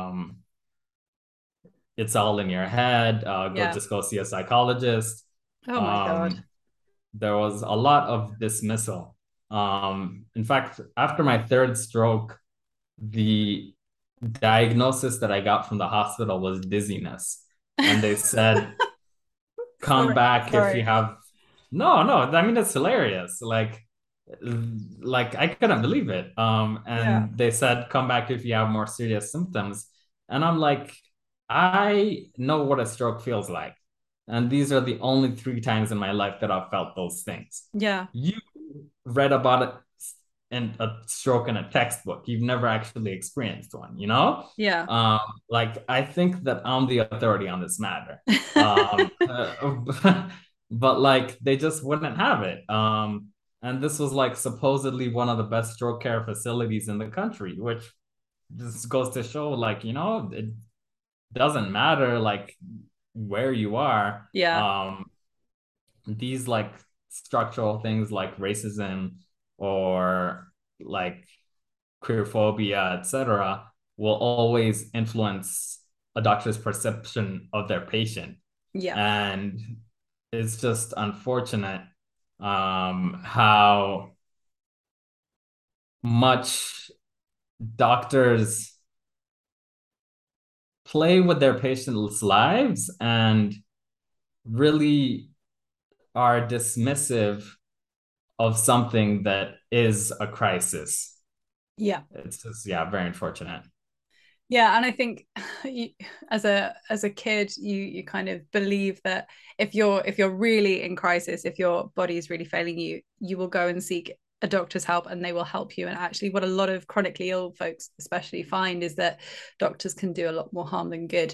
it's all in your head. Yeah. Go see a psychologist. Oh my God. Um, there was a lot of dismissal. In fact, after my third stroke, the diagnosis that I got from the hospital was dizziness. And they said, come back if you Sorry. have. No, no, I mean, it's hilarious. Like I couldn't believe it. Yeah. And they said, come back if you have more serious symptoms. And I'm like, I know what a stroke feels like. And these are the only 3 times in my life that I've felt those things. Yeah. You read about it in a stroke in a textbook. You've never actually experienced one, you know? Yeah. Like I think that I'm the authority on this matter. Um, but like they just wouldn't have it. And this was like supposedly one of the best stroke care facilities in the country, which just goes to show, like, you know, it doesn't matter like where you are. Yeah. These like structural things like racism or like queerphobia, etc., will always influence a doctor's perception of their patient. Yeah. And it's just unfortunate, how much doctors play with their patients' lives and really are dismissive of something that is a crisis. Yeah. It's just, yeah, very unfortunate. Yeah, and I think you, as a kid, you kind of believe that if you're really in crisis, if your body is really failing you, you will go and seek a doctor's help and they will help you. And actually, what a lot of chronically ill folks especially find is that doctors can do a lot more harm than good.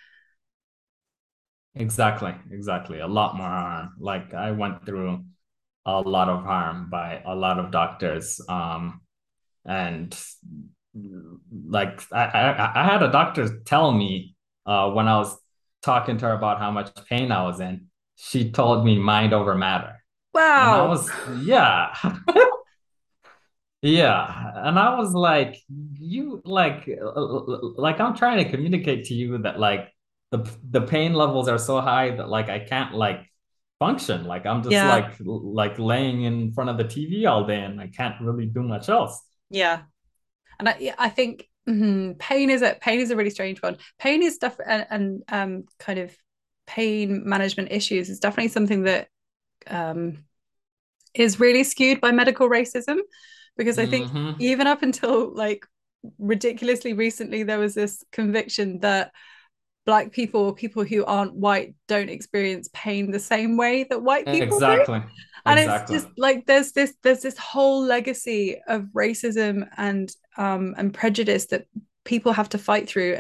Exactly, exactly. A lot more harm. Like I went through a lot of harm by a lot of doctors. And like I had a doctor tell me, when I was talking to her about how much pain I was in, she told me mind over matter. And I Wow. was, yeah. Yeah, and I was like, you like I'm trying to communicate to you that like the pain levels are so high that like I can't like function. Like I'm just Yeah. like laying in front of the TV all day and I can't really do much else. Yeah. And I think pain is a really strange one. Pain is stuff and kind of pain management issues is definitely something that um is really skewed by medical racism, because I think Hmm. even up until like ridiculously recently there was this conviction that Black people, people who aren't white, don't experience pain the same way that white people do. Exactly. And it's Exactly. just like there's this whole legacy of racism and prejudice that people have to fight through. And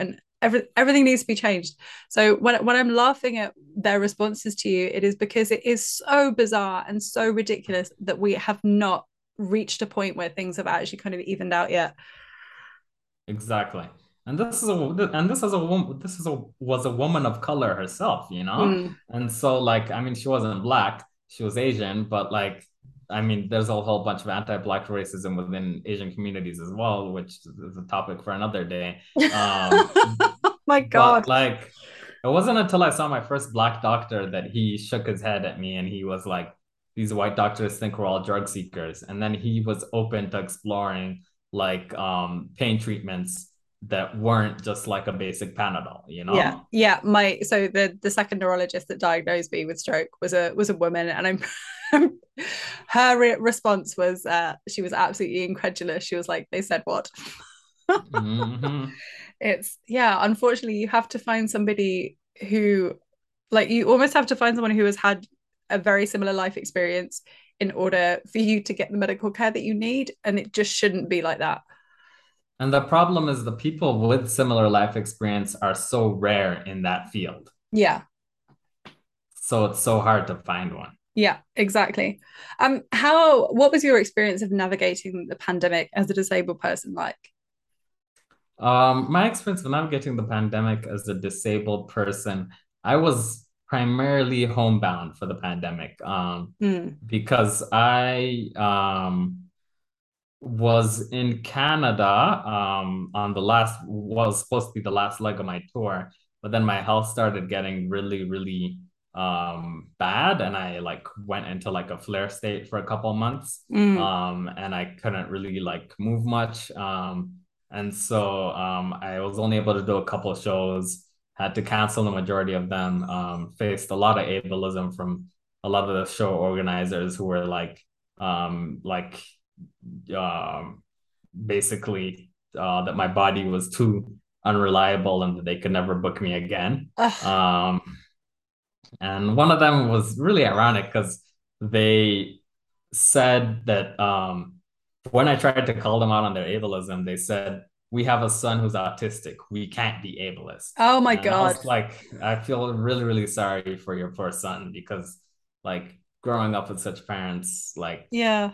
everything needs to be changed. So when I'm laughing at their responses to you, it is because it is so bizarre and so ridiculous that we have not reached a point where things have actually kind of evened out yet. Exactly. And this was a woman of color herself, you know? Mm. And so like, I mean, she wasn't black, she was Asian, but like, I mean, there's a whole bunch of anti-black racism within Asian communities as well, which is a topic for another day. Oh my But God. like, it wasn't until I saw my first black doctor that he shook his head at me and he was like, these white doctors think we're all drug seekers. And then he was open to exploring like pain treatments that weren't just like a basic Panadol, you Yeah, know? yeah. So the second neurologist that diagnosed me with stroke was a woman, and her response was she was absolutely incredulous. She was like, "They said what?" Mm-hmm. It's yeah. Unfortunately, you have to find somebody who, like, you almost have to find someone who has had a very similar life experience in order for you to get the medical care that you need, and it just shouldn't be like that. And the problem is the people with similar life experience are so rare in that field. Yeah, So it's so hard to find one. yeah, exactly. What was your experience of navigating the pandemic as a disabled person like? My experience of navigating the pandemic as a disabled person, I was primarily homebound for the pandemic, Mm, because I was in Canada on the last, was supposed to be the last leg of my tour, but then my health started getting really, really bad, and I like went into like a flare state for a couple of months, mm. and I couldn't really like move much, and so I was only able to do a couple of shows, had to cancel the majority of them, faced a lot of ableism from a lot of the show organizers who were like um, basically that my body was too unreliable and that they could never book me again. Ugh. Um, and one of them was really ironic because they said that when I tried to call them out on their ableism, they said, "We have a son who's autistic. We can't be ableist." Oh my And I God. was like, I feel really, really sorry for your poor son because, like, growing up with such parents, Yeah.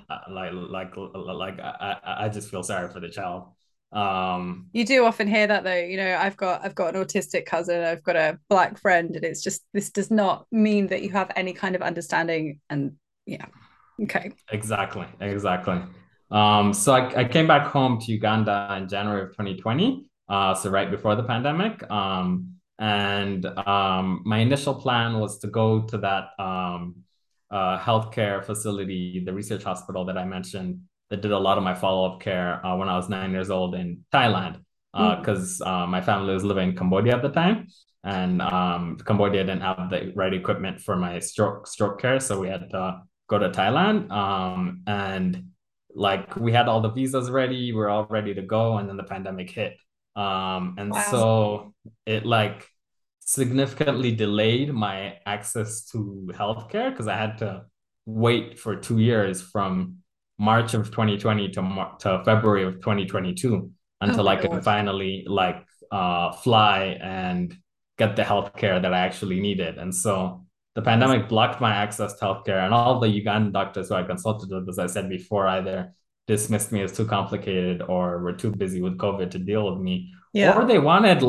I just feel sorry for the child. Um, You do often hear that though. I've got an autistic cousin, I've got a black friend, and it's just this does not mean that you have any kind of understanding. And yeah. Okay. exactly, exactly. So I came back home to Uganda in January of 2020, so right before the pandemic. And my initial plan was to go to that healthcare facility, the research hospital that I mentioned, that did a lot of my follow-up care when I was 9 years old in Thailand, Mm. because my family was living in Cambodia at the time, and Cambodia didn't have the right equipment for my stroke care, so we had to go to Thailand. And like we had all the visas ready, we were all ready to go, and then the pandemic hit. And Wow. so it like significantly delayed my access to healthcare because I had to wait for 2 years from March of 2020 to February of 2022 Oh until my I could God. finally like fly and get the healthcare that I actually needed. And so the That's, pandemic blocked my access to healthcare, and all the Ugandan doctors who I consulted with, as I said before, either dismissed me as too complicated or were too busy with COVID to deal with me, yeah. or they wanted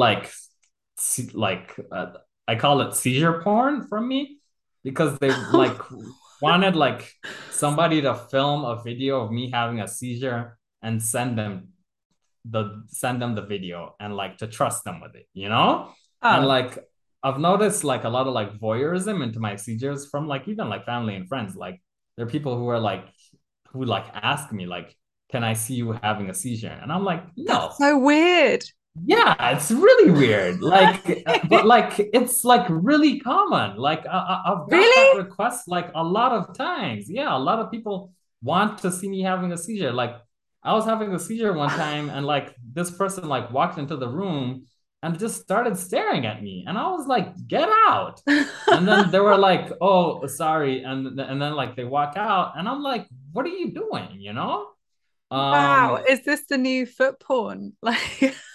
like I call it seizure porn from me because they like wanted like somebody to film a video of me having a seizure and send them the video and like to trust them with it, you know? And Oh, like I've noticed like a lot of like voyeurism into my seizures from like even like family and friends. Like there are people who are like who like ask me like, "Can I see you having a seizure?" And I'm like, that's "No." so weird. Yeah, it's really weird. Like, but like it's like really common. Like I've got that Really? request like a lot of times. Yeah, a lot of people want to see me having a seizure. Like I was having a seizure one time, and like this person like walked into the room and just started staring at me, and I was like, "Get out!" And then they were like, "Oh, sorry," and then like they walk out, and I'm like, "What are you doing?" You know? Wow. Um, Is this the new foot porn? Like,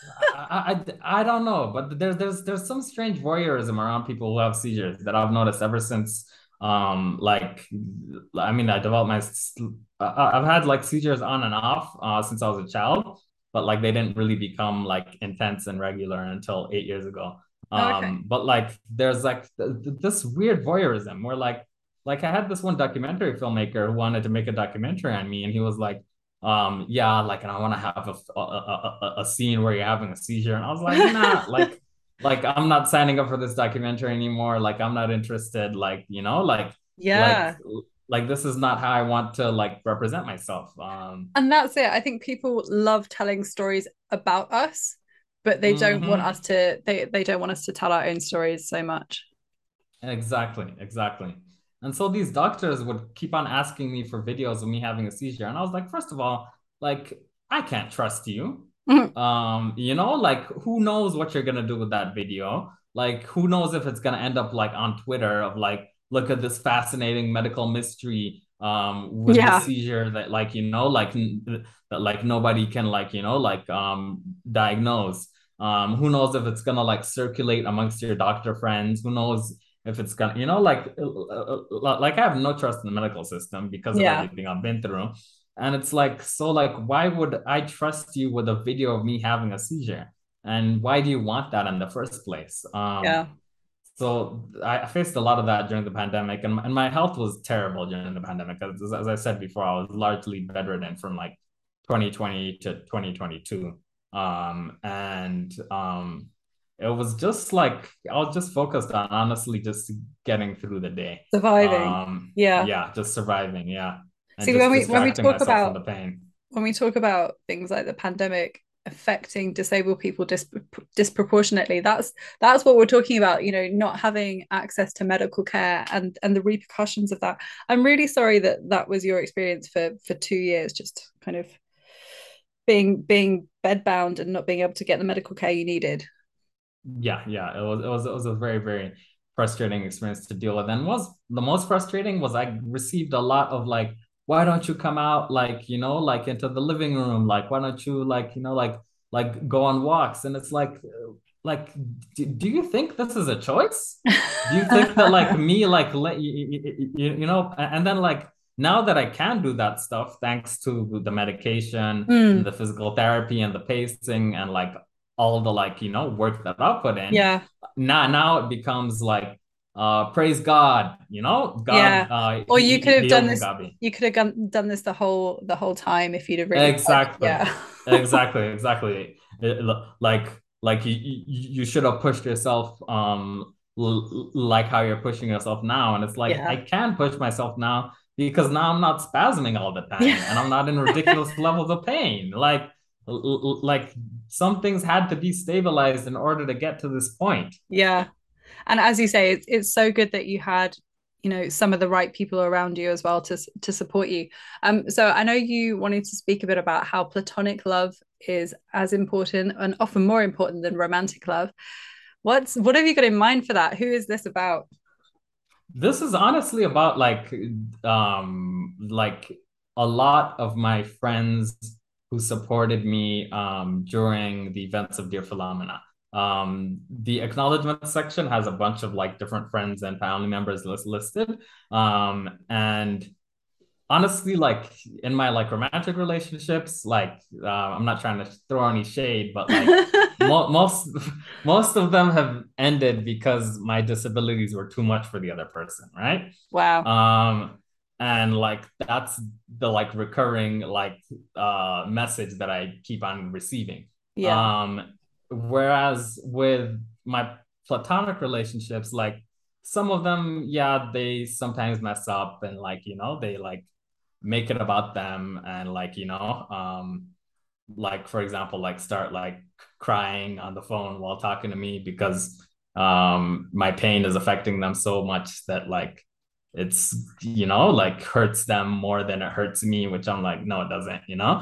I don't know, but there's some strange voyeurism around people who have seizures that I've noticed ever since like I mean I developed I've had like seizures on and off since I was a child, but like they didn't really become like intense and regular until 8 years ago. Oh, okay. But like there's like this weird voyeurism where like I had this one documentary filmmaker who wanted to make a documentary on me, and he was like, yeah, like, and I want to have a scene where you're having a seizure. And I was like, nah, like I'm not signing up for this documentary anymore. Like, I'm not interested. Like, you know, like, Yeah. like this is not how I want to like represent myself. And that's it. I think people love telling stories about us, but they don't want Mhm. us to they don't want us to tell our own stories so much. Exactly, exactly. And so these doctors would keep on asking me for videos of me having a seizure. And I was like, first of all, like, I can't trust you. You know, like who knows what you're gonna do with that video? Like, who knows if it's gonna end up like on Twitter of like, look at this fascinating medical mystery with the Yeah. seizure that like, you know, like that like nobody can like, you know, like diagnose. Who knows if it's gonna like circulate amongst your doctor friends? Who knows if it's gonna, you know, like I have no trust in the medical system because of Yeah. everything I've been through. And it's like, so like, why would I trust you with a video of me having a seizure? And why do you want that in the first place? Yeah. So I faced a lot of that during the pandemic, and my health was terrible during the pandemic. As I said before, I was largely bedridden from like 2020 to 2022. And it was just like I was just focused on honestly just getting through the day. Surviving. Yeah. Yeah, just surviving, yeah, and See, just when we distracting talk myself from about the pain. things like the pandemic affecting disabled people disproportionately, that's what we're talking about, you know, not having access to medical care and the repercussions of that. I'm really sorry that that was your experience for 2 years, just kind of being bedbound and not being able to get the medical care you needed. Yeah, yeah, it was a very, very frustrating experience to deal with. And was the most frustrating was I received a lot of like, why don't you come out like, you know, like into the living room? Like, why don't you like, you know, like go on walks? And it's like, do you think this is a choice? Do you think that like me like let you know, and then like now that I can do that stuff thanks to the medication and Mm, the physical therapy and the pacing and like all the like you know work that I put in, yeah. now it becomes like praise God, you know, God Yeah. Or you could he have done healed this, Mugabe. you could have done this the whole time if you'd have really tried. Exactly. Yeah. Exactly. Like you should have pushed yourself like how you're pushing yourself now. And it's like I Yeah. can push myself now because now I'm not spasming all the time and I'm Yeah. not in ridiculous levels of pain. Like some things had to be stabilized in order to get to this point. Yeah. And as you say, it's so good that you had, you know, some of the right people around you as well to support you. So I know you wanted to speak a bit about how platonic love is as important and often more important than romantic love. What have you got in mind for that? Who is this about? This is honestly about like a lot of my friends who supported me during the events of Dear Philomena. The acknowledgement section has a bunch of like different friends and family members listed. And honestly, like in my like romantic relationships, like I'm not trying to throw any shade, but like most most of them have ended because my disabilities were too much for the other person, right? Wow. Um, and like that's the like recurring like message that I keep on receiving. Yeah. Um, whereas with my platonic relationships, like some of them, yeah, they sometimes mess up and like, you know, they like make it about them and like, you know, like for example, like start like crying on the phone while talking to me because my pain is affecting them so much that like it's you know like hurts them more than it hurts me, which I'm like no it doesn't, you know.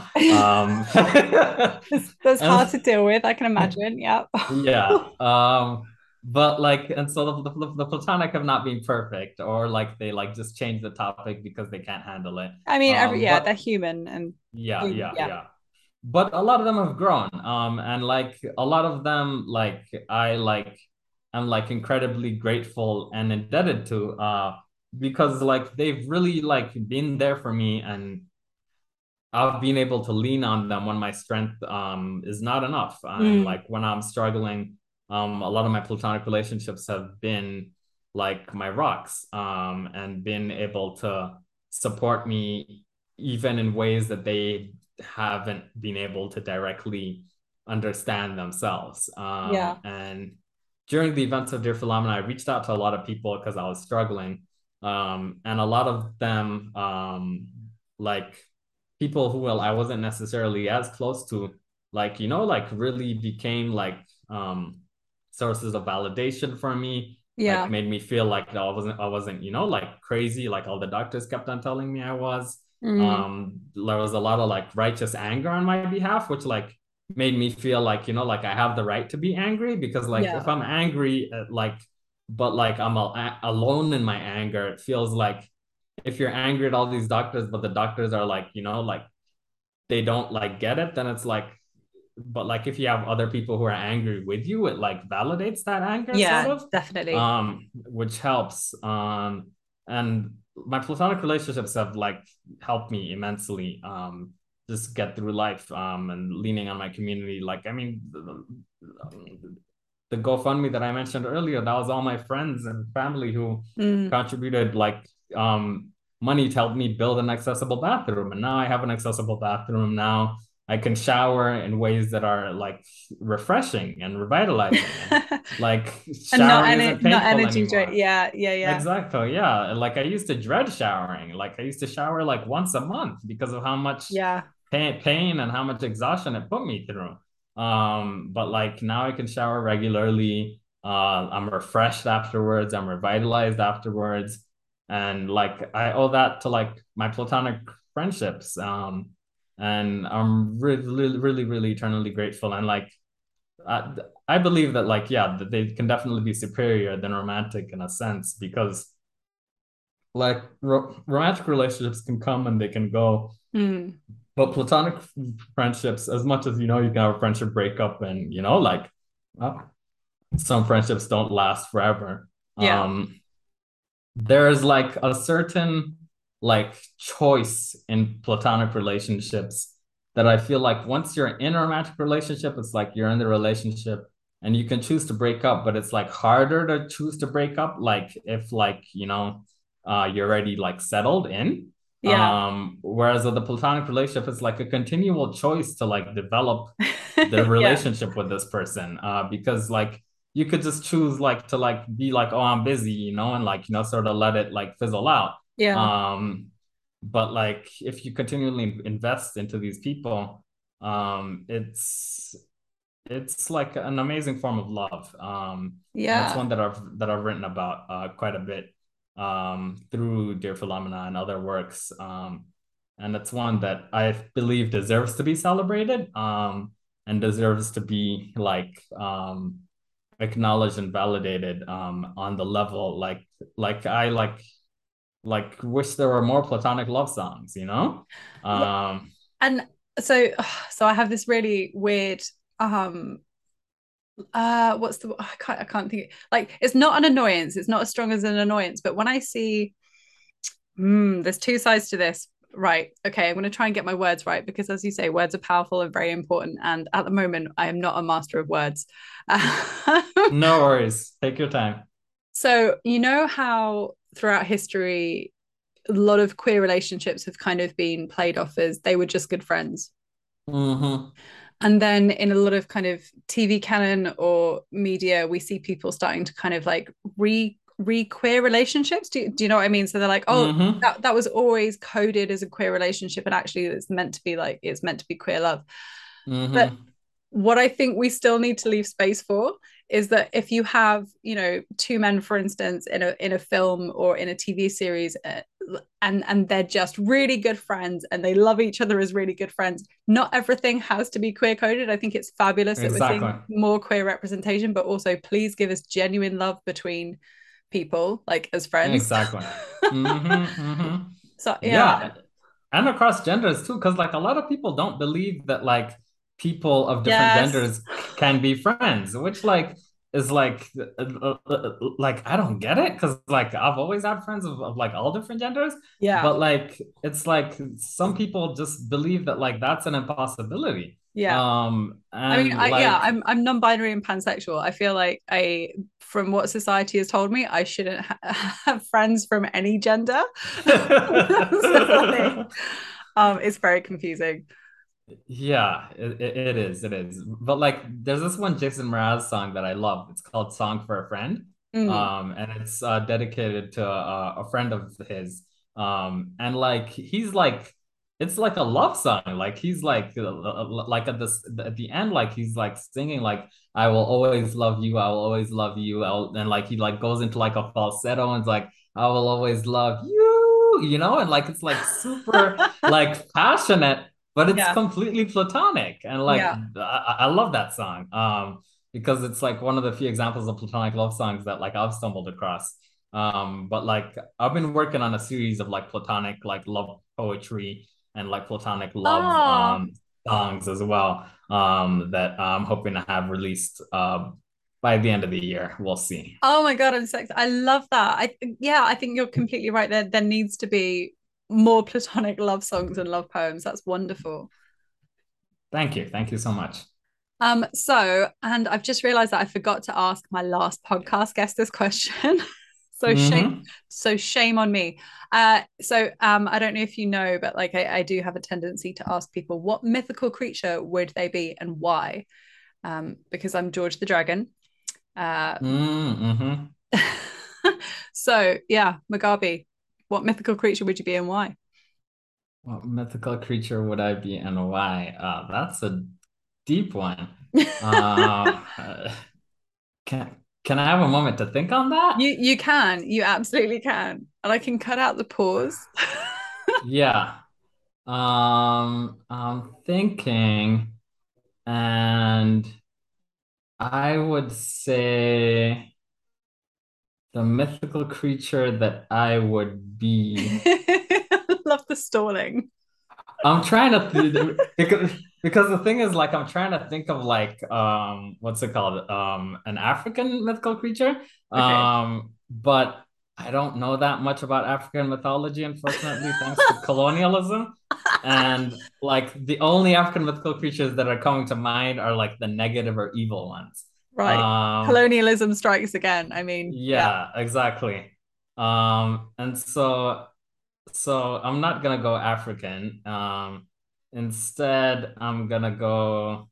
That's hard And to deal with, I can imagine. Yeah. yeah. But like, and so the platonic have not been perfect, or like they like just change the topic because they can't handle it. I mean, yeah, they're But human and yeah, yeah. yeah. but a lot of them have grown. And like a lot of them, like I like am like incredibly grateful and indebted to, because like they've really like been there for me, and I've been able to lean on them when my strength is not enough. And Mm. like when I'm struggling, a lot of my platonic relationships have been like my rocks, and been able to support me even in ways that they haven't been able to directly understand themselves. Yeah. And during the events of Dear Philomena, I reached out to a lot of people because I was struggling. And a lot of them, like people who, well, I wasn't necessarily as close to, like, like really became like sources of validation for me, like Yeah. made me feel like I wasn't, like crazy, like all the doctors kept on telling me I was. Mm. There was a lot of like righteous anger on my behalf, which like made me feel like, like I have the right to be angry, because like if Yeah. I'm angry, like, but like I'm alone in my anger, it feels like if you're angry at all these doctors, but the doctors are like, like they don't like get it, then it's like, but like if you have other people who are angry with you, it like validates that anger sort Yeah, of, definitely. which helps. And my platonic relationships have like helped me immensely, just get through life, and leaning on my community. Like, I mean, the GoFundMe that I mentioned earlier, that was all my friends and family who Mm. contributed like money to help me build an accessible bathroom. And now I have an accessible bathroom. Now I can shower in ways that are like refreshing and revitalizing, and like And showering isn't not painful energy drink. anymore. Yeah, yeah, yeah. Exactly. Yeah. Like I used to dread showering. Like I used to shower like once a month because of how much Yeah. pain and how much exhaustion it put me through. But like now I can shower regularly. I'm refreshed afterwards. I'm revitalized afterwards. And like I owe that to like my platonic friendships. And I'm really, really, really eternally grateful. And like I believe that like yeah, that they can definitely be superior than romantic in a sense, because like romantic relationships can come and they can go, Mm. but platonic friendships, as much as you can have a friendship breakup, and like well, some friendships don't last forever. Yeah. There's like a certain like choice in platonic relationships that I feel like once you're in a romantic relationship, it's like you're in the relationship and you can choose to break up, but it's like harder to choose to break up. Like if like, you're already like settled in. Yeah. Whereas with the platonic relationship, it's like a continual choice to like develop the Yeah. relationship with this person. Because like you could just choose like to like be like, oh, I'm busy, and like, sort of let it like fizzle out. Yeah. Um, but like if you continually invest into these people, it's like an amazing form of love. And it's Yeah. one that I've written about quite a bit through Dear Philomena and other works. And it's one that I believe deserves to be celebrated, and deserves to be like acknowledged and validated on the level like I like wish there were more platonic love songs, Well, um and so so I have this really weird um what's the I can't think like it's not an annoyance, it's not as strong as an annoyance, but when I see there's two sides to this. Right. Okay. I'm going to try and get my words right because, as you say, words are powerful and very important. And at the moment, I am not a master of words. no worries, take your time. So, you know how throughout history, a lot of queer relationships have kind of been played off as they were just good friends. Mm-hmm. And then in a lot of kind of TV canon or media, we see people starting to kind of like queer relationships. Do you know what I mean? So they're like, oh, Mm-hmm. that was always coded as a queer relationship, and actually it's meant to be queer love. But Mm-hmm. what I think we still need to leave space for is that if you have, two men, for instance, in a film or in a TV series, and they're just really good friends and they love each other as really good friends, not everything has to be queer coded. I think it's fabulous that we're Exactly. seeing more queer representation, but also please give us genuine love between people, like as friends. Exactly. Mm-hmm. Mm-hmm. So yeah, Yeah. and across genders too, because like a lot of people don't believe that like people of different Yes. genders can be friends, which like is like I don't get it because like I've always had friends of like all different genders, Yeah. but like it's like some people just believe that like that's an impossibility. Yeah. I mean, And like I'm non-binary and pansexual. I feel like from what society has told me, I shouldn't have friends from any gender. So, like, it's very confusing. Yeah, it is. It is. But like there's this one Jason Mraz song that I love. It's called Song for a Friend. Mm. And it's dedicated to a friend of his. And like he's like it's like a love song. Like he's like at the end like he's like singing like I will always love you. I will always love you. And like he like goes into like a falsetto and it's like I will always love you, you know? And like it's like super like passionate, but it's Yeah. completely platonic. And like Yeah. I love that song because it's like one of the few examples of platonic love songs that like I've stumbled across. But like I've been working on a series of like platonic like love poetry and like platonic love Oh, songs as well, that I'm hoping to have released by the end of the year. We'll see. oh my God, I'm so excited. I love that. Yeah, I think you're completely right. There needs to be more platonic love songs and love poems. That's wonderful. Thank you. Thank you so much. And I've just realized that I forgot to ask my last podcast guest this question. So shame, Mm-hmm. so shame on me. I don't know if you know, but like I do have a tendency to ask people what mythical creature would they be and why? Because I'm George the Dragon. Uh, Mm-hmm. so yeah, Mugabe, what mythical creature would you be and why? What mythical creature would I be and why? That's a deep one. Uh, can I have a moment to think on that? You absolutely can, and I can cut out the pause. Yeah. I'm thinking, and I would say the mythical creature that I would be. Love the stalling. I'm trying to because the thing is like I'm trying to think of like what's it called an African mythical creature, Okay. but I don't know that much about African mythology, unfortunately, thanks to colonialism. And like the only African mythical creatures that are coming to mind are like the negative or evil ones. Right. Um, Colonialism strikes again. I mean, yeah. yeah, exactly. And so I'm not gonna go African. Instead, I'm gonna go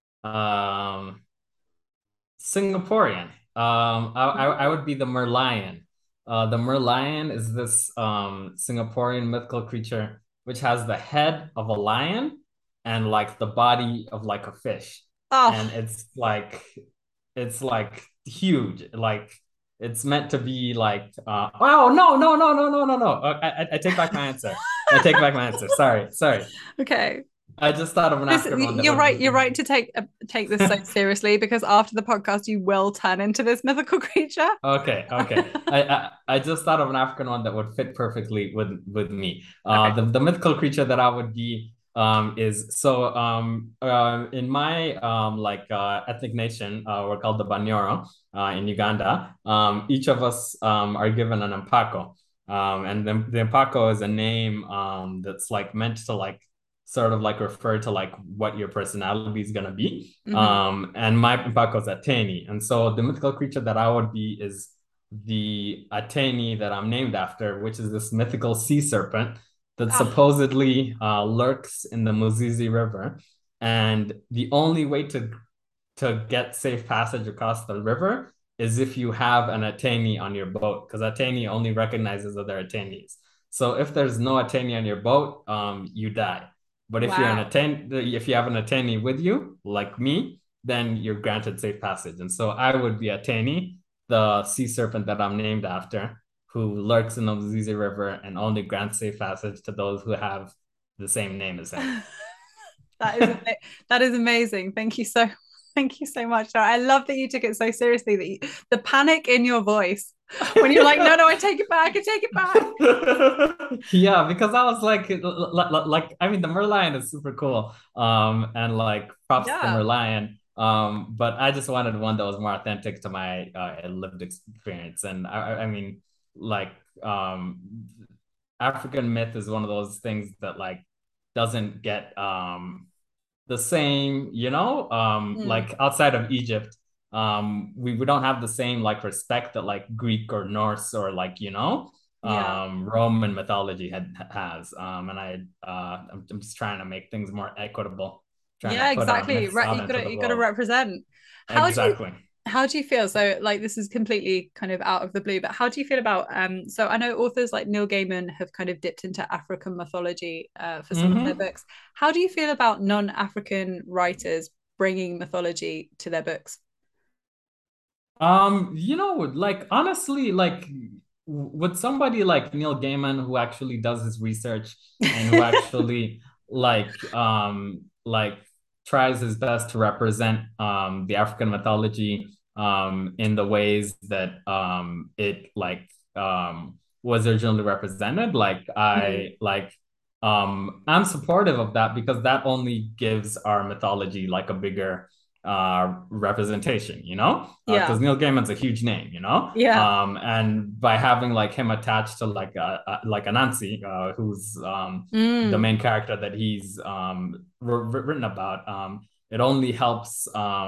Singaporean. I would be the Merlion. The Merlion is this Singaporean mythical creature which has the head of a lion and like the body of like a fish, Oh, and it's like huge, like it's meant to be like oh no, I take back my answer. I take back my answer. Sorry. okay. I just thought of an This African one that you're would right. be You're right to take this so seriously because after the podcast, you will turn into this mythical creature. okay. I just thought of an African one that would fit perfectly with me. Okay. The mythical creature that I would be is so in my like ethnic nation, we're called the Banyoro in Uganda. Each of us are given an mpako. And the mpako is a name that's like meant to like sort of like refer to like what your personality is gonna be. Mm-hmm. And my mpako is Ateni. And so the mythical creature that I would be is the Ateni that I'm named after, which is this mythical sea serpent that Ah, supposedly lurks in the Muzizi River. And the only way to get safe passage across the river is if you have an Ateni on your boat, because Ateni only recognizes other Atenis. So if there's no Ateni on your boat, you die. But if you're an wow. Ateni, if you have an Ateni with you, like me, then you're granted safe passage. And so I would be Ateni, the sea serpent that I'm named after, who lurks in the Zizi River and only grants safe passage to those who have the same name as him. That is amazing. Thank you so much. I love that you took it so seriously. The panic in your voice when you're like, no, no, I take it back, I take it back. Yeah, because I was like, I mean, the Merlion is super cool. And like props to the Yeah. Merlion. But I just wanted one that was more authentic to my lived experience. And I mean, like, um, African myth is one of those things that like doesn't get the same, Mm. like outside of Egypt, we don't have the same like respect that like Greek or Norse or like, Yeah. Roman mythology has. And I'm just trying to make things more equitable, trying to Yeah, put our exactly. myths Right. out into the You gotta world. represent. How do you Exactly. how do you feel? So like this is completely kind of out of the blue, but how do you feel about so I know authors like Neil Gaiman have kind of dipped into African mythology for some of their Mm-hmm. books. How do you feel about non-African writers bringing mythology to their books? Like honestly, like with somebody like Neil Gaiman who actually does his research and who actually like tries his best to represent the African mythology in the ways that it like was originally represented, like Mm. I'm supportive of that because that only gives our mythology like a bigger representation, Yeah. because Neil Gaiman's a huge name, Yeah. and by having like him attached to like Anansi, who's the Mm. main character that he's written about, it only helps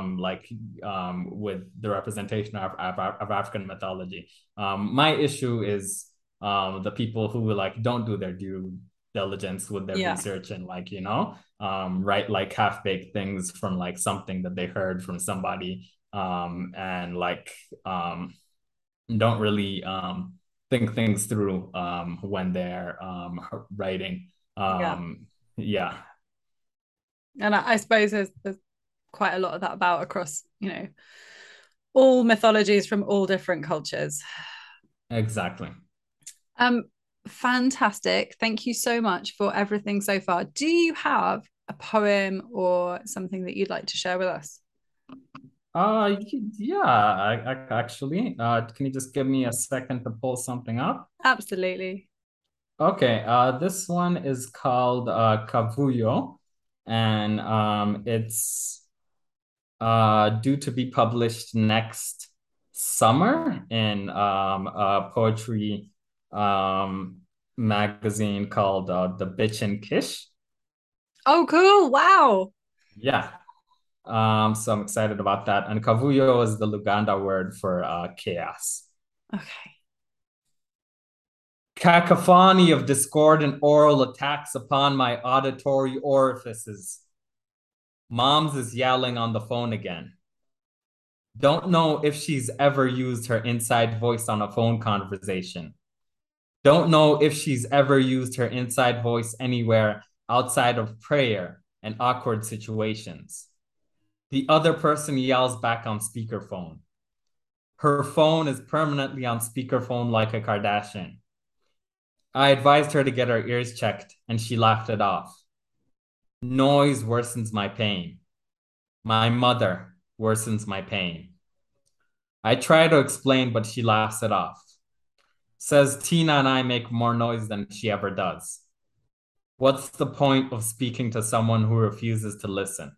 with the representation of African mythology. My issue is the people who like don't do their due diligence with their Yeah. research and like write like half-baked things from like something that they heard from somebody, and like don't really think things through when they're writing. Yeah. Yeah, And I suppose there's quite a lot of that about across, all mythologies from all different cultures. exactly. Um, Fantastic. Thank you so much for everything so far. Do you have a poem or something that you'd like to share with us? Yeah, I actually, can you just give me a second to pull something up? Absolutely. Okay, this one is called Kavuyo, and it's due to be published next summer in a poetry um, magazine called The Bitch and Kish. Oh, cool. Wow. Yeah. So I'm excited about that. And Kavuyo is the Luganda word for chaos. Okay. Cacophony of discord and oral attacks upon my auditory orifices. Moms is yelling on the phone again. Don't know if she's ever used her inside voice on a phone conversation. Don't know if she's ever used her inside voice anywhere outside of prayer and awkward situations. The other person yells back on speakerphone. Her phone is permanently on speakerphone like a Kardashian. I advised her to get her ears checked, and she laughed it off. Noise worsens my pain. My mother worsens my pain. I try to explain, but she laughs it off. Says Tina and I make more noise than she ever does. What's the point of speaking to someone who refuses to listen?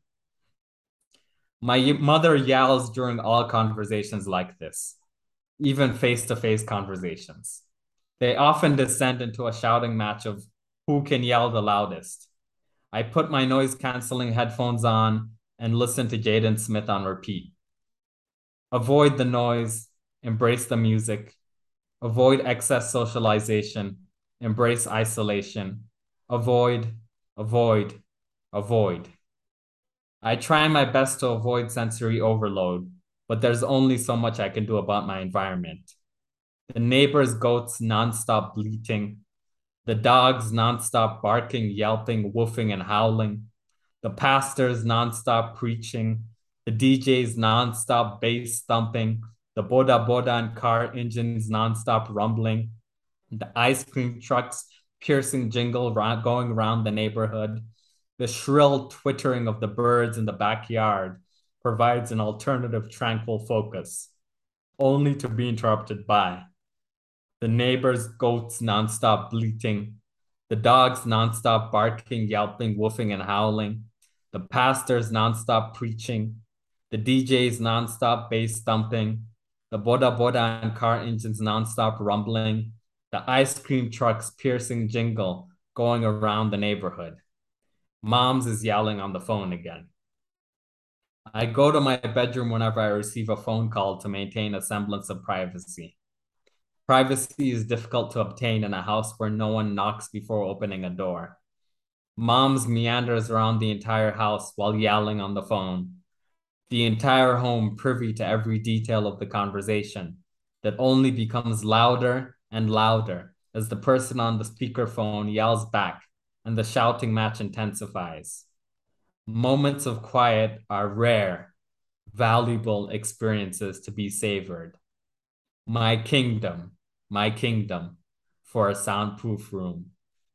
My mother yells during all conversations like this, even face to face conversations. They often descend into a shouting match of who can yell the loudest. I put my noise canceling headphones on and listen to Jaden Smith on repeat. Avoid the noise, embrace the music, avoid excess socialization, embrace isolation, avoid, avoid, avoid. I try my best to avoid sensory overload, but there's only so much I can do about my environment. The neighbor's goats nonstop bleating, the dogs nonstop barking, yelping, woofing, and howling, the pastors nonstop preaching, the DJs nonstop bass thumping, the boda boda and car engines nonstop rumbling, the ice cream trucks piercing jingle going around the neighborhood, the shrill twittering of the birds in the backyard provides an alternative tranquil focus, only to be interrupted by The neighbors' goats nonstop bleating, the dogs nonstop barking, yelping, woofing, and howling, the pastors nonstop preaching, the DJs nonstop bass thumping, the boda boda and car engines nonstop rumbling, the ice cream trucks piercing jingle going around the neighborhood. Mom's is yelling on the phone again. I go to my bedroom whenever I receive a phone call to maintain a semblance of privacy. Privacy is difficult to obtain in a house where no one knocks before opening a door. Mom's meanders around the entire house while yelling on the phone. The entire home privy to every detail of the conversation that only becomes louder and louder as the person on the speakerphone yells back and the shouting match intensifies. Moments of quiet are rare, valuable experiences to be savored. My kingdom for a soundproof room.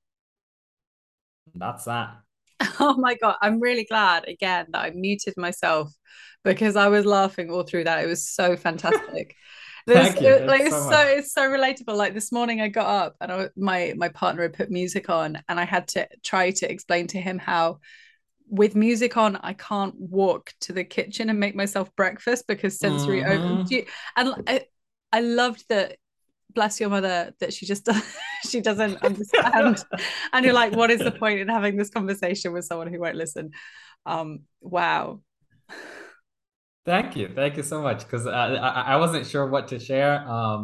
That's that. Oh my God. I'm really glad again that I muted myself because I was laughing all through that. It was so fantastic. Thank you. Like Thanks so much. it's so relatable. Like this morning I got up and my partner had put music on and I had to try to explain to him how with music on I can't walk to the kitchen and make myself breakfast because sensory and I loved that, bless your mother, that she just she doesn't understand. And you're like, what is the point in having this conversation with someone who won't listen? Wow. Thank you so much. Because I wasn't sure what to share.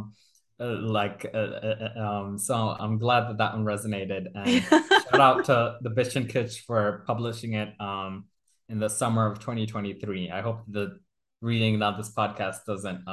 So I'm glad that that one resonated. And shout out to the Bitch and Kitsch for publishing it in the summer of 2023. I hope the reading of this podcast doesn't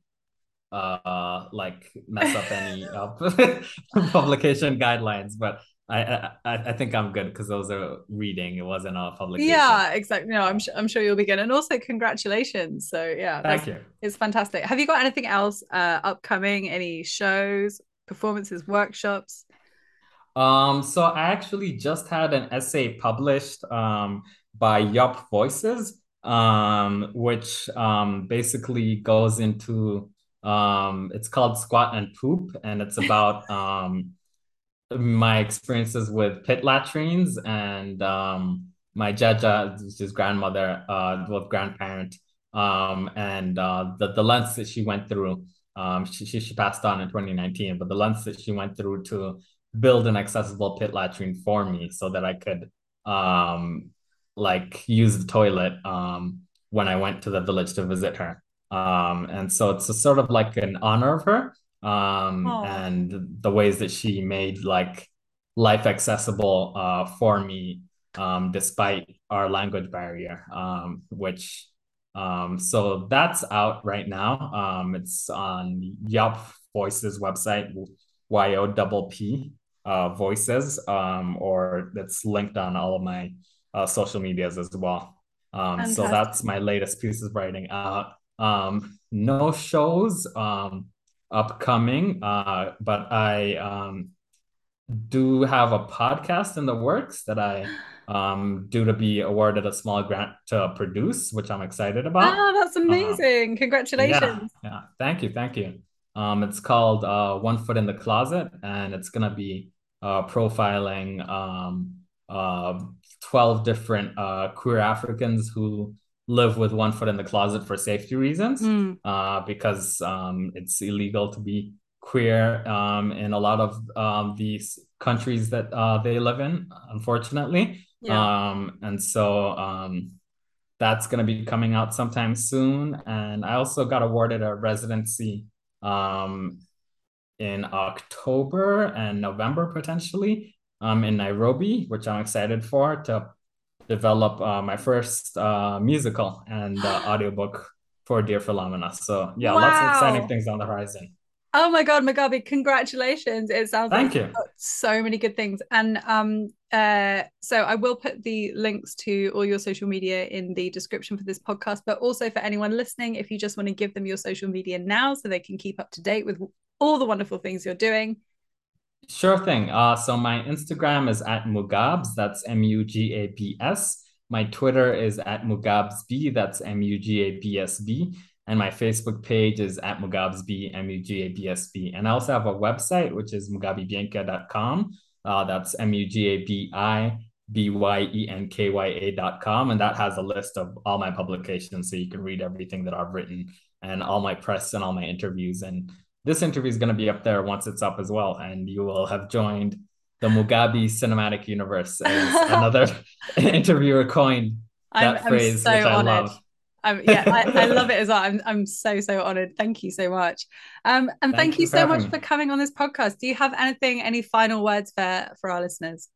like mess up any publication guidelines, but I think I'm good because those are reading. It wasn't a publication. Yeah, exactly. No, I'm sure you'll be good. And also congratulations. So yeah, Thank you. It's fantastic. Have you got anything else upcoming? Any shows, performances, workshops? So I actually just had an essay published by Yup Voices, which basically goes into it's called Squat and Poop, and it's about my experiences with pit latrines and my jaja, which is grandmother, well, grandparent, and the lengths that she went through. She passed on in 2019, but the lengths that she went through to build an accessible pit latrine for me so that I could like use the toilet when I went to the village to visit her. And so it's a sort of like an honor of her and the ways that she made like life accessible for me despite our language barrier, which so that's out right now. It's on Yup Voices website, YOPP Voices, or it's linked on all of my social medias as well. So that's my latest piece of writing out. No shows upcoming, but I do have a podcast in the works that I due to be awarded a small grant to produce, which I'm excited about. Oh, that's amazing. Congratulations. Yeah. Thank you. It's called One Foot in the Closet, and it's gonna be profiling 12 different queer Africans who live with one foot in the closet for safety reasons, because it's illegal to be queer in a lot of these countries that they live in, unfortunately. And so that's going to be coming out sometime soon. And I also got awarded a residency in October and November potentially in Nairobi, which I'm excited for, to develop my first musical and audiobook for Dear Philomena. So yeah, lots of exciting things on the horizon. Oh my God, Mugabe, congratulations. It sounds like you've got so many good things. And so I will put the links to all your social media in the description for this podcast, but also for anyone listening, if you just want to give them your social media now so they can keep up to date with all the wonderful things you're doing. Sure thing. So my Instagram is at Mugabs, that's Mugabs. My Twitter is at Mugabsb, that's Mugabsb. And my Facebook page is at Mugabsb, Mugabsb. And I also have a website, which is mugabibienka.com. That's MUGABIBYENKYA.com. And that has a list of all my publications. So you can read everything that I've written and all my press and all my interviews. And this interview is going to be up there once it's up as well. And you will have joined the Mugabe cinematic universe, as another interviewer coined that phrase, so which I honored. love. I love it as well. I'm so honored. Thank you so much. And thank you so much for coming on this podcast. Do you have any final words for our listeners?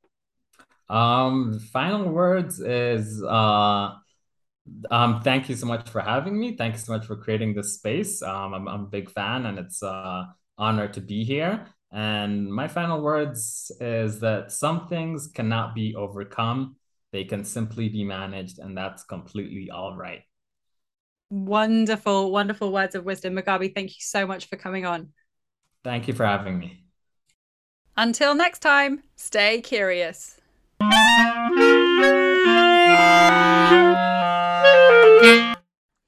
Final words is thank you so much for having me. Thank you so much for creating this space. I'm a big fan, and it's honor to be here. And my final words is that some things cannot be overcome. They can simply be managed, and that's completely all right. Wonderful, wonderful words of wisdom. Mugabe, thank you so much for coming on. Thank you for having me. Until next time, stay curious.